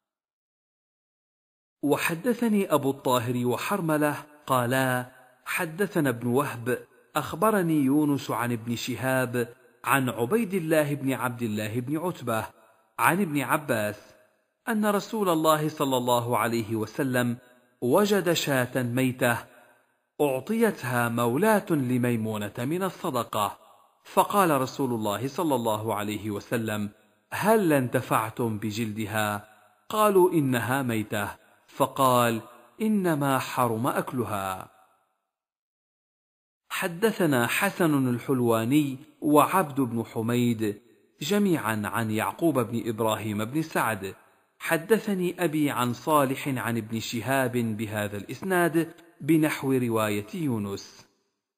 وحدثني أبو الطاهر وحرملة قالا: حدثنا ابن وهب أخبرني يونس عن ابن شهاب عن عبيد الله بن عبد الله بن عتبة عن ابن عباس أن رسول الله صلى الله عليه وسلم وجد شاة ميتة أعطيتها مولاة لميمونة من الصدقة، فقال رسول الله صلى الله عليه وسلم: هل انتفعتم بجلدها؟ قالوا: إنها ميتة. فقال: إنما حرم أكلها. حدثنا حسن الحلواني وعبد بن حميد جميعا عن يعقوب بن إبراهيم بن سعد حدثني أبي عن صالح عن ابن شهاب بهذا الإسناد بنحو رواية يونس.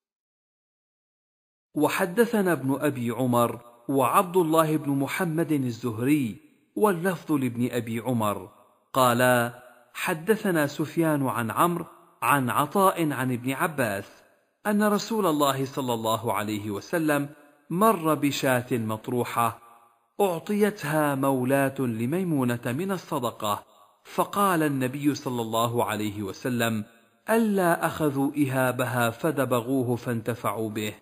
وحدثنا ابن أبي عمر وعبد الله بن محمد الزهري واللفظ لابن أبي عمر قالا: حدثنا سفيان عن عمرو عن عطاء عن ابن عباس أن رسول الله صلى الله عليه وسلم مر بشاة مطروحة أعطيتها مولاة لميمونة من الصدقة، فقال النبي صلى الله عليه وسلم: ألا أخذوا إهابها فدبغوه فانتفعوا به.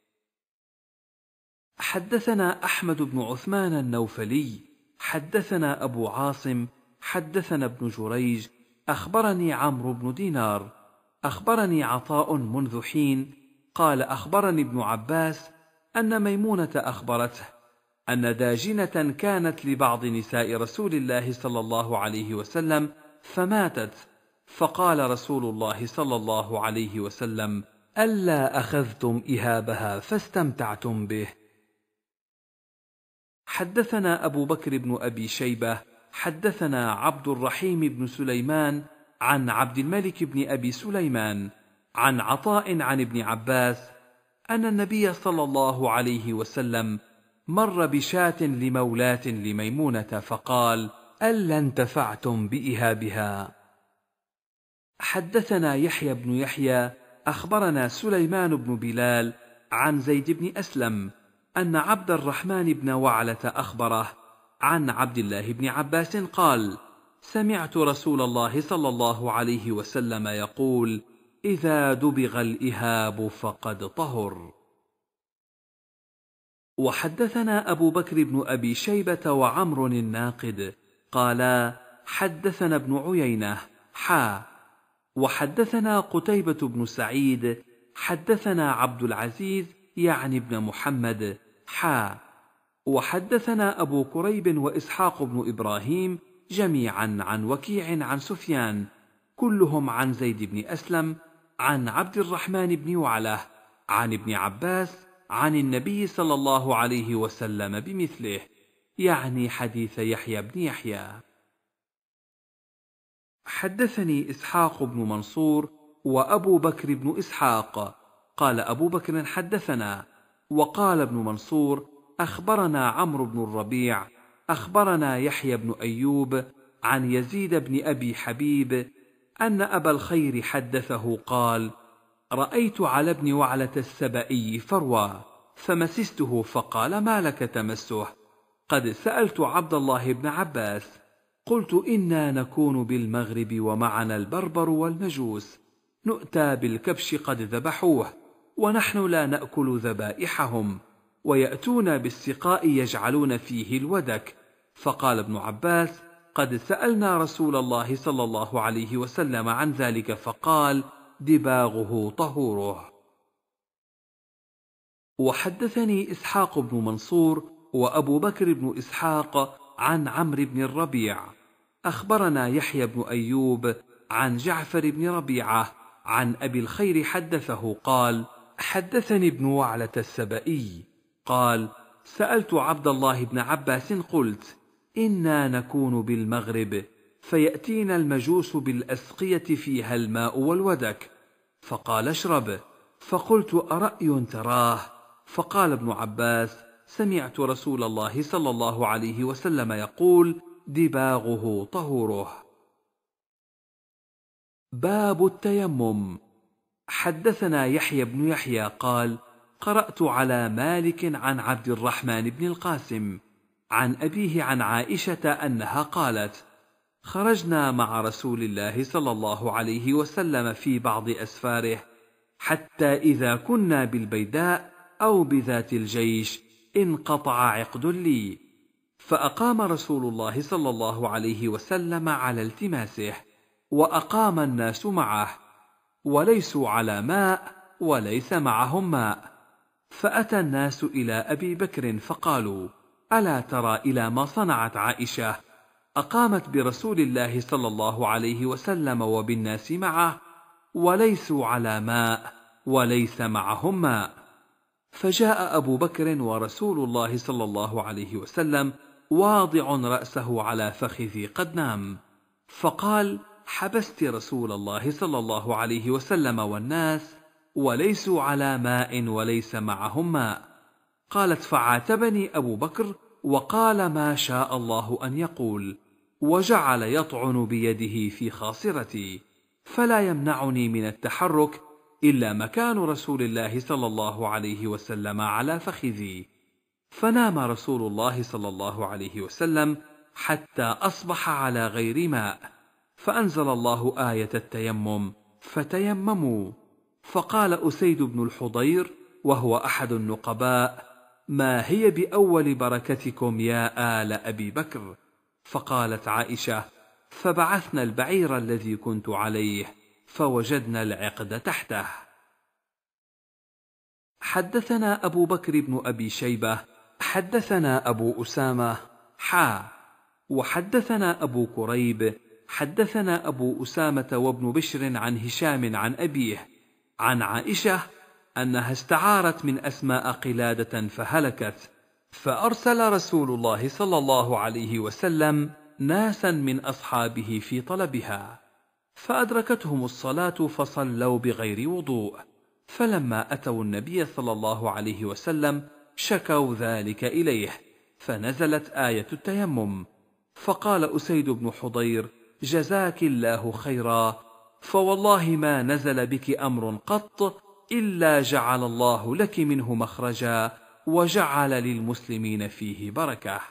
حدثنا أحمد بن عثمان النوفلي حدثنا أبو عاصم حدثنا ابن جريج أخبرني عمرو بن دينار أخبرني عطاء منذ حين قال: أخبرني ابن عباس أن ميمونة أخبرته أن داجنة كانت لبعض نساء رسول الله صلى الله عليه وسلم فماتت، فقال رسول الله صلى الله عليه وسلم: ألا أخذتم إهابها فاستمتعتم به. حدثنا أبو بكر بن أبي شيبة حدثنا عبد الرحيم بن سليمان عن عبد الملك بن أبي سليمان عن عطاء عن ابن عباس أن النبي صلى الله عليه وسلم مر بشاة لمولاة لميمونة فقال: ألا انتفعتم بإهابها. حدثنا يحيى بن يحيى أخبرنا سليمان بن بلال عن زيد بن أسلم أن عبد الرحمن بن وعلة أخبره عن عبد الله بن عباس قال: سمعت رسول الله صلى الله عليه وسلم يقول: إذا دبغ الإهاب فقد طهر. وحدثنا أبو بكر بن أبي شيبة وعمر الناقد قالا: حدثنا ابن عيينة حا وحدثنا قتيبة بن سعيد حدثنا عبد العزيز يعني ابن محمد حا وحدثنا أبو كريب وإسحاق بن إبراهيم جميعا عن وكيع عن سفيان كلهم عن زيد بن أسلم عن عبد الرحمن بن وعلة عن ابن عباس عن النبي صلى الله عليه وسلم بمثله، يعني حديث يحيى بن يحيى. حدثني إسحاق بن منصور وأبو بكر بن إسحاق قال أبو بكر: حدثنا. وقال ابن منصور: أخبرنا عمرو بن الربيع أخبرنا يحيى بن أيوب عن يزيد بن أبي حبيب أن أبا الخير حدثه قال: رأيت على ابن وعلة السبئي فروى فمسسته فقال: ما لك تمسه؟ قد سألت عبد الله بن عباس قلت: إنا نكون بالمغرب ومعنا البربر والمجوس، نؤتى بالكبش قد ذبحوه ونحن لا نأكل ذبائحهم، ويأتون بالسقاء يجعلون فيه الودك. فقال ابن عباس: قد سألنا رسول الله صلى الله عليه وسلم عن ذلك فقال: دباغه طهوره. وحدثني إسحاق بن منصور وأبو بكر بن إسحاق عن عمرو بن الربيع أخبرنا يحيى بن أيوب عن جعفر بن ربيعة عن أبي الخير حدثه قال: حدثني ابن وعلة السبئي قال: سألت عبد الله بن عباس قلت: إنا نكون بالمغرب فيأتينا المجوس بالأسقية فيها الماء والودك، فقال: اشرب. فقلت: أرأي تراه؟ فقال ابن عباس: سمعت رسول الله صلى الله عليه وسلم يقول: دباغه طهوره. باب التيمم. حدثنا يحيى بن يحيى قال: قرأت على مالك عن عبد الرحمن بن القاسم عن أبيه عن عائشة أنها قالت: خرجنا مع رسول الله صلى الله عليه وسلم في بعض أسفاره، حتى إذا كنا بالبيداء أو بذات الجيش انقطع عقد لي، فأقام رسول الله صلى الله عليه وسلم على التماسه، وأقام الناس معه، وليسوا على ماء وليس معهم ماء. فأتى الناس إلى أبي بكر فقالوا: ألا ترى إلى ما صنعت عائشة؟ أقامت برسول الله صلى الله عليه وسلم وبالناس معه، وليسوا على ماء وليس معهم ماء. فجاء أبو بكر ورسول الله صلى الله عليه وسلم واضع رأسه على فخذي قد نام، فقال: حبست رسول الله صلى الله عليه وسلم والناس وليسوا على ماء وليس معهم ماء. قالت: فعاتبني أبو بكر وقال ما شاء الله أن يقول، وجعل يطعن بيده في خاصرتي، فلا يمنعني من التحرك إلا مكان رسول الله صلى الله عليه وسلم على فخذي. فنام رسول الله صلى الله عليه وسلم حتى أصبح على غير ماء، فأنزل الله آية التيمم: فتيمموا. فقال أسيد بن الحضير وهو أحد النقباء: ما هي بأول بركتكم يا آل أبي بكر؟ فقالت عائشة: فبعثنا البعير الذي كنت عليه فوجدنا العقد تحته. حدثنا أبو بكر بن أبي شيبة حدثنا أبو أسامة حا وحدثنا أبو كريب حدثنا أبو أسامة وابن بشر عن هشام عن أبيه عن عائشة أنها استعارت من أسماء قلادة فهلكت، فأرسل رسول الله صلى الله عليه وسلم ناسا من أصحابه في طلبها، فأدركتهم الصلاة فصلوا بغير وضوء، فلما أتوا النبي صلى الله عليه وسلم شكوا ذلك إليه، فنزلت آية التيمم. فقال أسيد بن حضير: جزاك الله خيرا، فوالله ما نزل بك أمر قط إلا جعل الله لك منه مخرجا وجعل للمسلمين فيه بركة.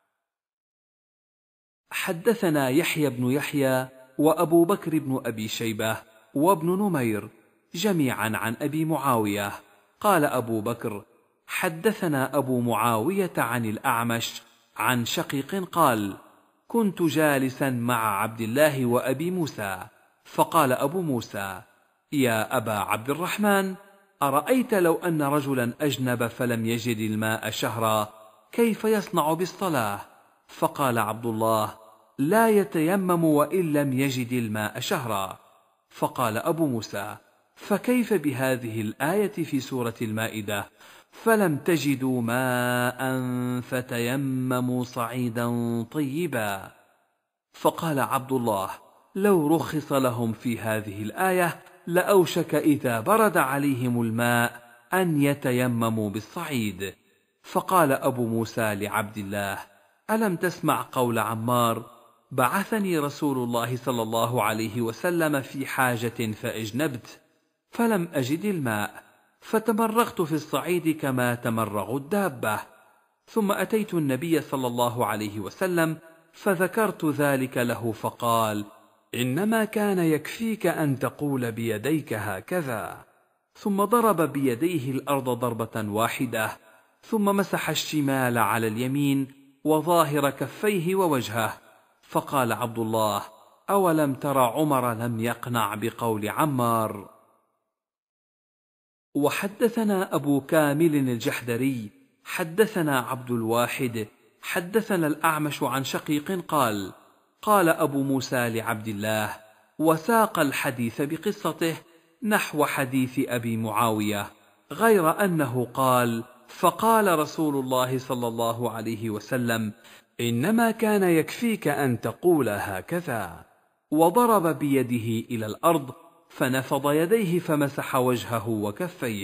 حدثنا يحيى بن يحيى وأبو بكر بن أبي شيبة وابن نمير جميعا عن أبي معاوية قال أبو بكر: حدثنا أبو معاوية عن الأعمش عن شقيق قال: كنت جالسا مع عبد الله وأبي موسى، فقال أبو موسى: يا أبا عبد الرحمن، أرأيت لو أن رجلا أجنب فلم يجد الماء شهرا كيف يصنع بالصلاة؟ فقال عبد الله: لا يتيمم وإن لم يجد الماء شهرا. فقال أبو موسى: فكيف بهذه الآية في سورة المائدة: فلم تجدوا ماء فتيمموا صعيدا طيبا؟ فقال عبد الله: لو رخص لهم في هذه الآية لأوشك إذا برد عليهم الماء أن يتيمموا بالصعيد. فقال أبو موسى لعبد الله: ألم تسمع قول عمار: بعثني رسول الله صلى الله عليه وسلم في حاجة فأجنبت فلم أجد الماء فتمرغت في الصعيد كما تمرغ الدابة، ثم أتيت النبي صلى الله عليه وسلم فذكرت ذلك له، فقال: إنما كان يكفيك أن تقول بيديك هكذا، ثم ضرب بيديه الأرض ضربة واحدة، ثم مسح الشمال على اليمين وظاهر كفيه ووجهه. فقال عبد الله: أولم تر عمر لم يقنع بقول عمار؟ وحدثنا أبو كامل الجحدري حدثنا عبد الواحد حدثنا الأعمش عن شقيق قال قال أبو موسى لعبد الله، وساق الحديث بقصته نحو حديث أبي معاوية، غير أنه قال فقال رسول الله صلى الله عليه وسلم إنما كان يكفيك أن تقول هكذا، وضرب بيده إلى الأرض فنفض يديه فمسح وجهه وكفيه.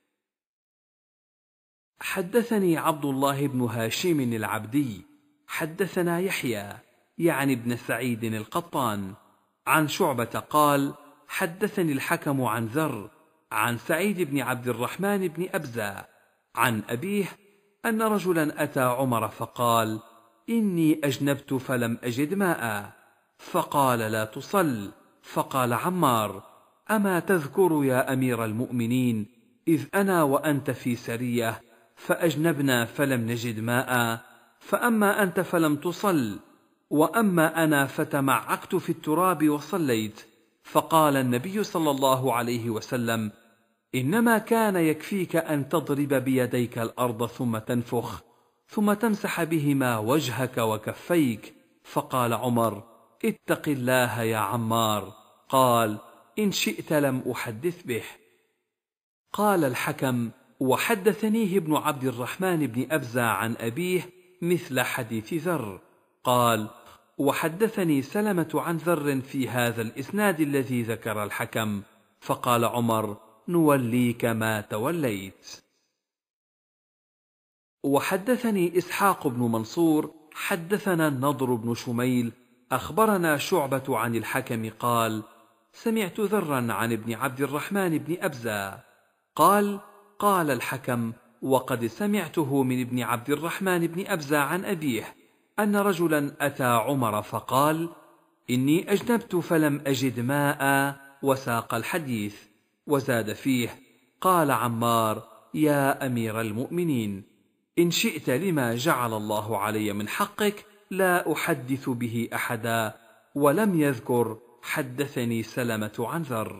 حدثني عبد الله بن هاشم العبدي حدثنا يحيى يعني ابن سعيد القطان عن شعبة قال حدثني الحكم عن ذر عن سعيد بن عبد الرحمن بن أبزة عن أبيه أن رجلا أتى عمر فقال إني أجنبت فلم أجد ماء، فقال لا تصل، فقال عمار أما تذكر يا أمير المؤمنين إذ أنا وأنت في سرية فأجنبنا فلم نجد ماء، فأما أنت فلم تصل، وأما أنا فتمعكت في التراب وصليت. فقال النبي صلى الله عليه وسلم إنما كان يكفيك أن تضرب بيديك الأرض ثم تنفخ ثم تمسح بهما وجهك وكفيك. فقال عمر اتق الله يا عمار. قال إن شئت لم أحدث به. قال الحكم وحدثنيه ابن عبد الرحمن بن أبزة عن أبيه مثل حديث ذر. قال وحدثني سلمة عن ذر في هذا الإسناد الذي ذكر الحكم. فقال عمر نوليك ما توليت. وحدثني إسحاق بن منصور حدثنا النضر بن شميل أخبرنا شعبة عن الحكم قال سمعت ذرا عن ابن عبد الرحمن بن أبزة قال قال الحكم وقد سمعته من ابن عبد الرحمن بن أبزة عن أبيه أن رجلا أتى عمر فقال إني أجنبت فلم أجد ماء، وساق الحديث وزاد فيه قال عمار يا أمير المؤمنين إن شئت لما جعل الله علي من حقك لا أحدث به أحدا، ولم يذكر حدثني سلمة عن ذر.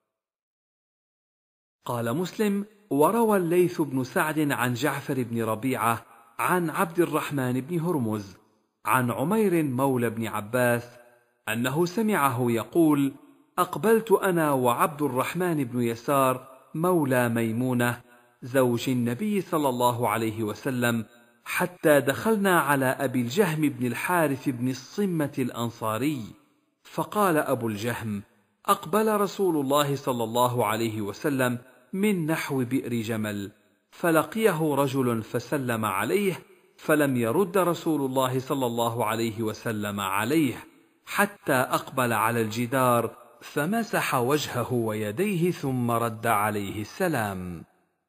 قال مسلم وروى الليث بن سعد عن جعفر بن ربيعة عن عبد الرحمن بن هرمز عن عمير مولى بن عباس أنه سمعه يقول أقبلت أنا وعبد الرحمن بن يسار مولى ميمونة زوج النبي صلى الله عليه وسلم حتى دخلنا على أبي الجهم بن الحارث بن الصمة الأنصاري، فقال أبو الجهم أقبل رسول الله صلى الله عليه وسلم من نحو بئر جمل، فلقيه رجل فسلم عليه فلم يرد رسول الله صلى الله عليه وسلم عليه حتى أقبل على الجدار فمسح وجهه ويديه ثم رد عليه السلام.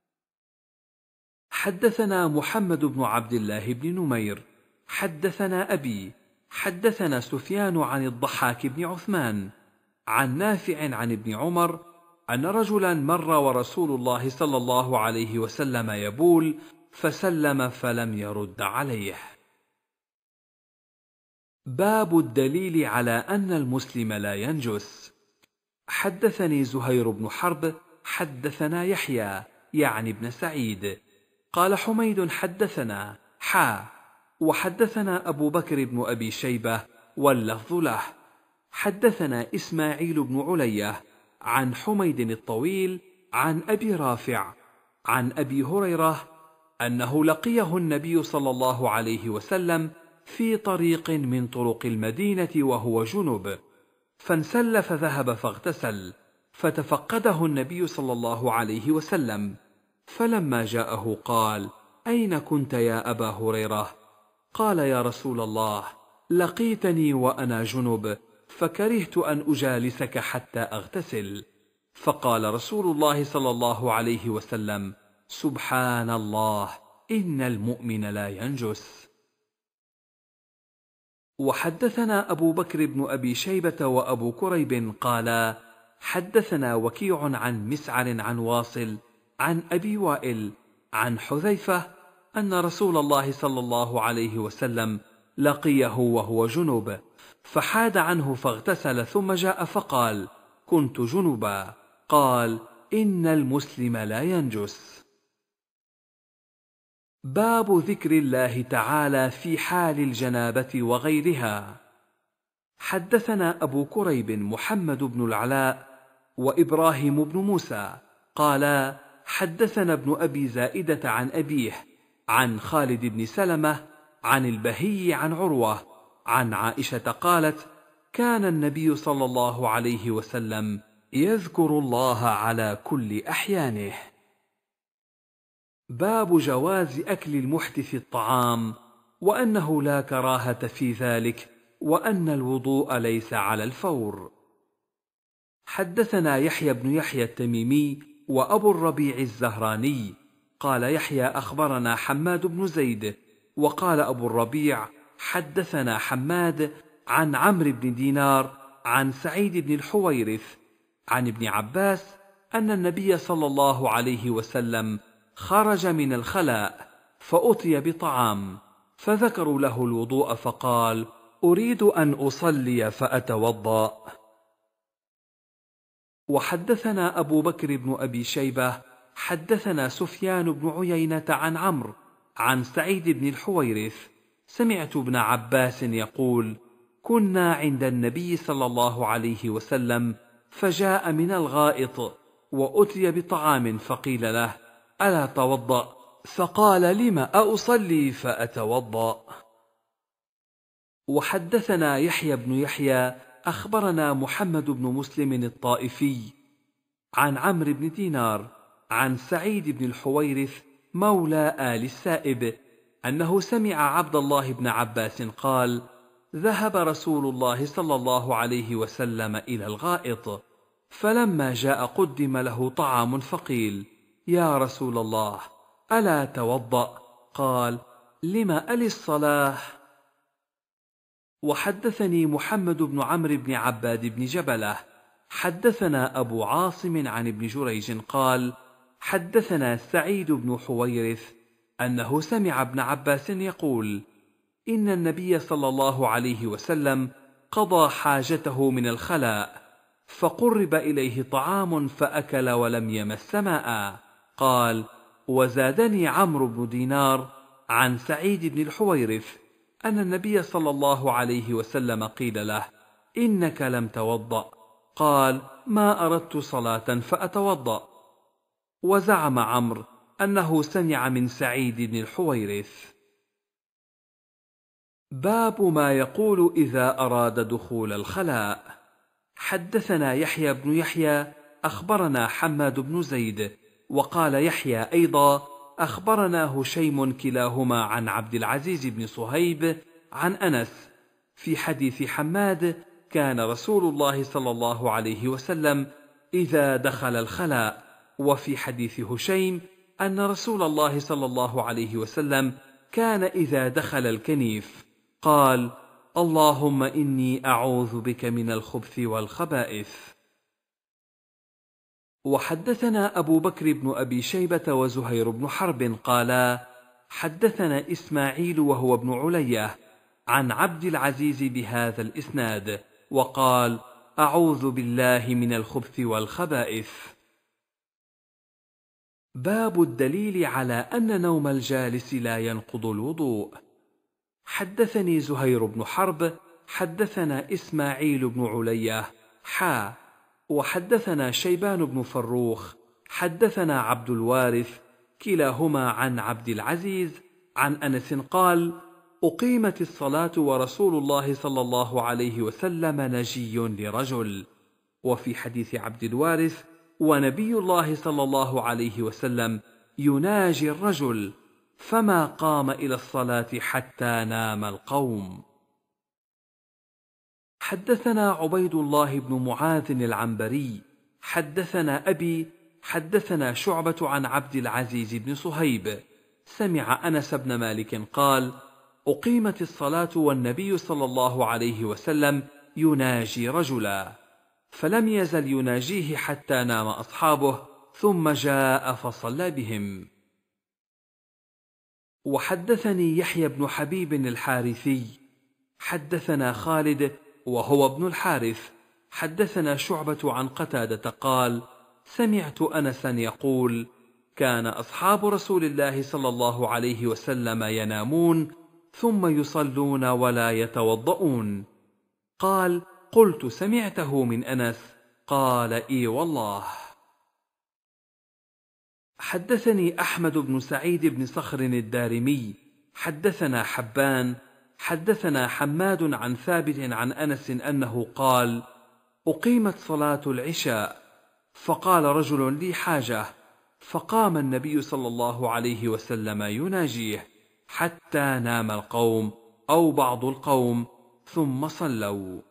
حدثنا محمد بن عبد الله بن نمير حدثنا أبي حدثنا سفيان عن الضحاك بن عثمان عن نافع عن ابن عمر أن رجلا مر ورسول الله صلى الله عليه وسلم يبول فسلم فلم يرد عليه. باب الدليل على أن المسلم لا ينجس. حدثني زهير بن حرب حدثنا يحيى يعني ابن سعيد قال حميد حدثنا حا وحدثنا أبو بكر بن أبي شيبة واللفظ له. حدثنا إسماعيل بن علية عن حميد الطويل عن أبي رافع عن أبي هريرة أنه لقيه النبي صلى الله عليه وسلم في طريق من طرق المدينة وهو جنب، فانسل فذهب فاغتسل، فتفقده النبي صلى الله عليه وسلم، فلما جاءه قال أين كنت يا أبا هريرة؟ قال يا رسول الله لقيتني وأنا جنب فكرهت أن أجالسك حتى أغتسل. فقال رسول الله صلى الله عليه وسلم سبحان الله إن المؤمن لا ينجس. وحدثنا أبو بكر بن أبي شيبة وأبو كريب قالا حدثنا وكيع عن مسعر عن واصل عن أبي وائل عن حذيفة أن رسول الله صلى الله عليه وسلم لقيه وهو جنب فحاد عنه فاغتسل ثم جاء فقال كنت جنبا. قال إن المسلم لا ينجس. باب ذكر الله تعالى في حال الجنابة وغيرها. حدثنا أبو كريب محمد بن العلاء وإبراهيم بن موسى قالا حدثنا ابن أبي زائدة عن أبيه عن خالد بن سلمة عن البهي عن عروة عن عائشة قالت كان النبي صلى الله عليه وسلم يذكر الله على كل أحيانه. باب جواز أكل المحدث الطعام وأنه لا كراهة في ذلك وأن الوضوء ليس على الفور. حدثنا يحيى بن يحيى التميمي وأبو الربيع الزهراني قال يحيى أخبرنا حماد بن زيد وقال أبو الربيع حدثنا حماد عن عمرو بن دينار عن سعيد بن الحويرث عن ابن عباس أن النبي صلى الله عليه وسلم خرج من الخلاء فأتي بطعام فذكروا له الوضوء فقال أريد أن أصلي فأتوضأ. وحدثنا أبو بكر بن أبي شيبة حدثنا سفيان بن عيينة عن عمرو عن سعيد بن الحويرث سمعت ابن عباس يقول كنا عند النبي صلى الله عليه وسلم فجاء من الغائط وأتي بطعام فقيل له ألا توضأ؟ فقال لم أصلي فأتوضأ. وحدثنا يحيى بن يحيى أخبرنا محمد بن مسلم الطائفي عن عمرو بن دينار عن سعيد بن الحويرث مولى آل السائب أنه سمع عبد الله بن عباس قال ذهب رسول الله صلى الله عليه وسلم إلى الغائط فلما جاء قدم له طعام فقيل يا رسول الله ألا توضأ؟ قال لم ألي الصلاة؟ وحدثني محمد بن عمرو بن عباد بن جبلة حدثنا أبو عاصم عن ابن جريج قال حدثنا سعيد بن حويرث أنه سمع ابن عباس يقول إن النبي صلى الله عليه وسلم قضى حاجته من الخلاء فقرب إليه طعام فأكل ولم يمس ماء. قال وزادني عمرو بن دينار عن سعيد بن الحويرث أن النبي صلى الله عليه وسلم قيل له إنك لم توضأ؟ قال ما أردت صلاة فأتوضأ. وزعم عمرو أنه سمع من سعيد بن الحويرث. باب ما يقول إذا أراد دخول الخلاء. حدثنا يحيى بن يحيى أخبرنا حماد بن زيد وقال يحيى أيضا أخبرنا هشيم كلاهما عن عبد العزيز بن صهيب عن أنس في حديث حماد كان رسول الله صلى الله عليه وسلم إذا دخل الخلاء، وفي حديث هشيم أن رسول الله صلى الله عليه وسلم كان إذا دخل الكنيف قال اللهم إني أعوذ بك من الخبث والخبائث. وحدثنا أبو بكر بن أبي شيبة وزهير بن حرب قالا حدثنا إسماعيل وهو ابن علية عن عبد العزيز بهذا الإسناد وقال أعوذ بالله من الخبث والخبائث. باب الدليل على أن نوم الجالس لا ينقض الوضوء. حدثني زهير بن حرب حدثنا إسماعيل بن علية حا وحدثنا شيبان بن فروخ حدثنا عبد الوارث كلاهما عن عبد العزيز عن أنس قال أقيمت الصلاة ورسول الله صلى الله عليه وسلم نجي لرجل. وفي حديث عبد الوارث ونبي الله صلى الله عليه وسلم يناجي الرجل فما قام إلى الصلاة حتى نام القوم. حدثنا عبيد الله بن معاذ العنبري حدثنا أبي حدثنا شعبة عن عبد العزيز بن صهيب سمع أنس بن مالك قال أقيمت الصلاة والنبي صلى الله عليه وسلم يناجي رجلا فلم يزل يناجيه حتى نام أصحابه ثم جاء فصلى بهم. وحدثني يحيى بن حبيب الحارثي حدثنا خالد وهو ابن الحارث حدثنا شعبة عن قتادة قال سمعت أنسا يقول: كان أصحاب رسول الله صلى الله عليه وسلم ينامون ثم يصلون ولا يتوضؤون. قال: قلت: سمعته من أنس؟ قال: إي والله. حدثني أحمد بن سعيد بن صخر الدارمي حدثنا حبان حدثنا حماد عن ثابت عن أنس أنه قال: أقيمت صلاة العشاء، فقال رجل: لي حاجة، فقام النبي صلى الله عليه وسلم يناجيه حتى نام القوم أو بعض القوم ثم صلوا.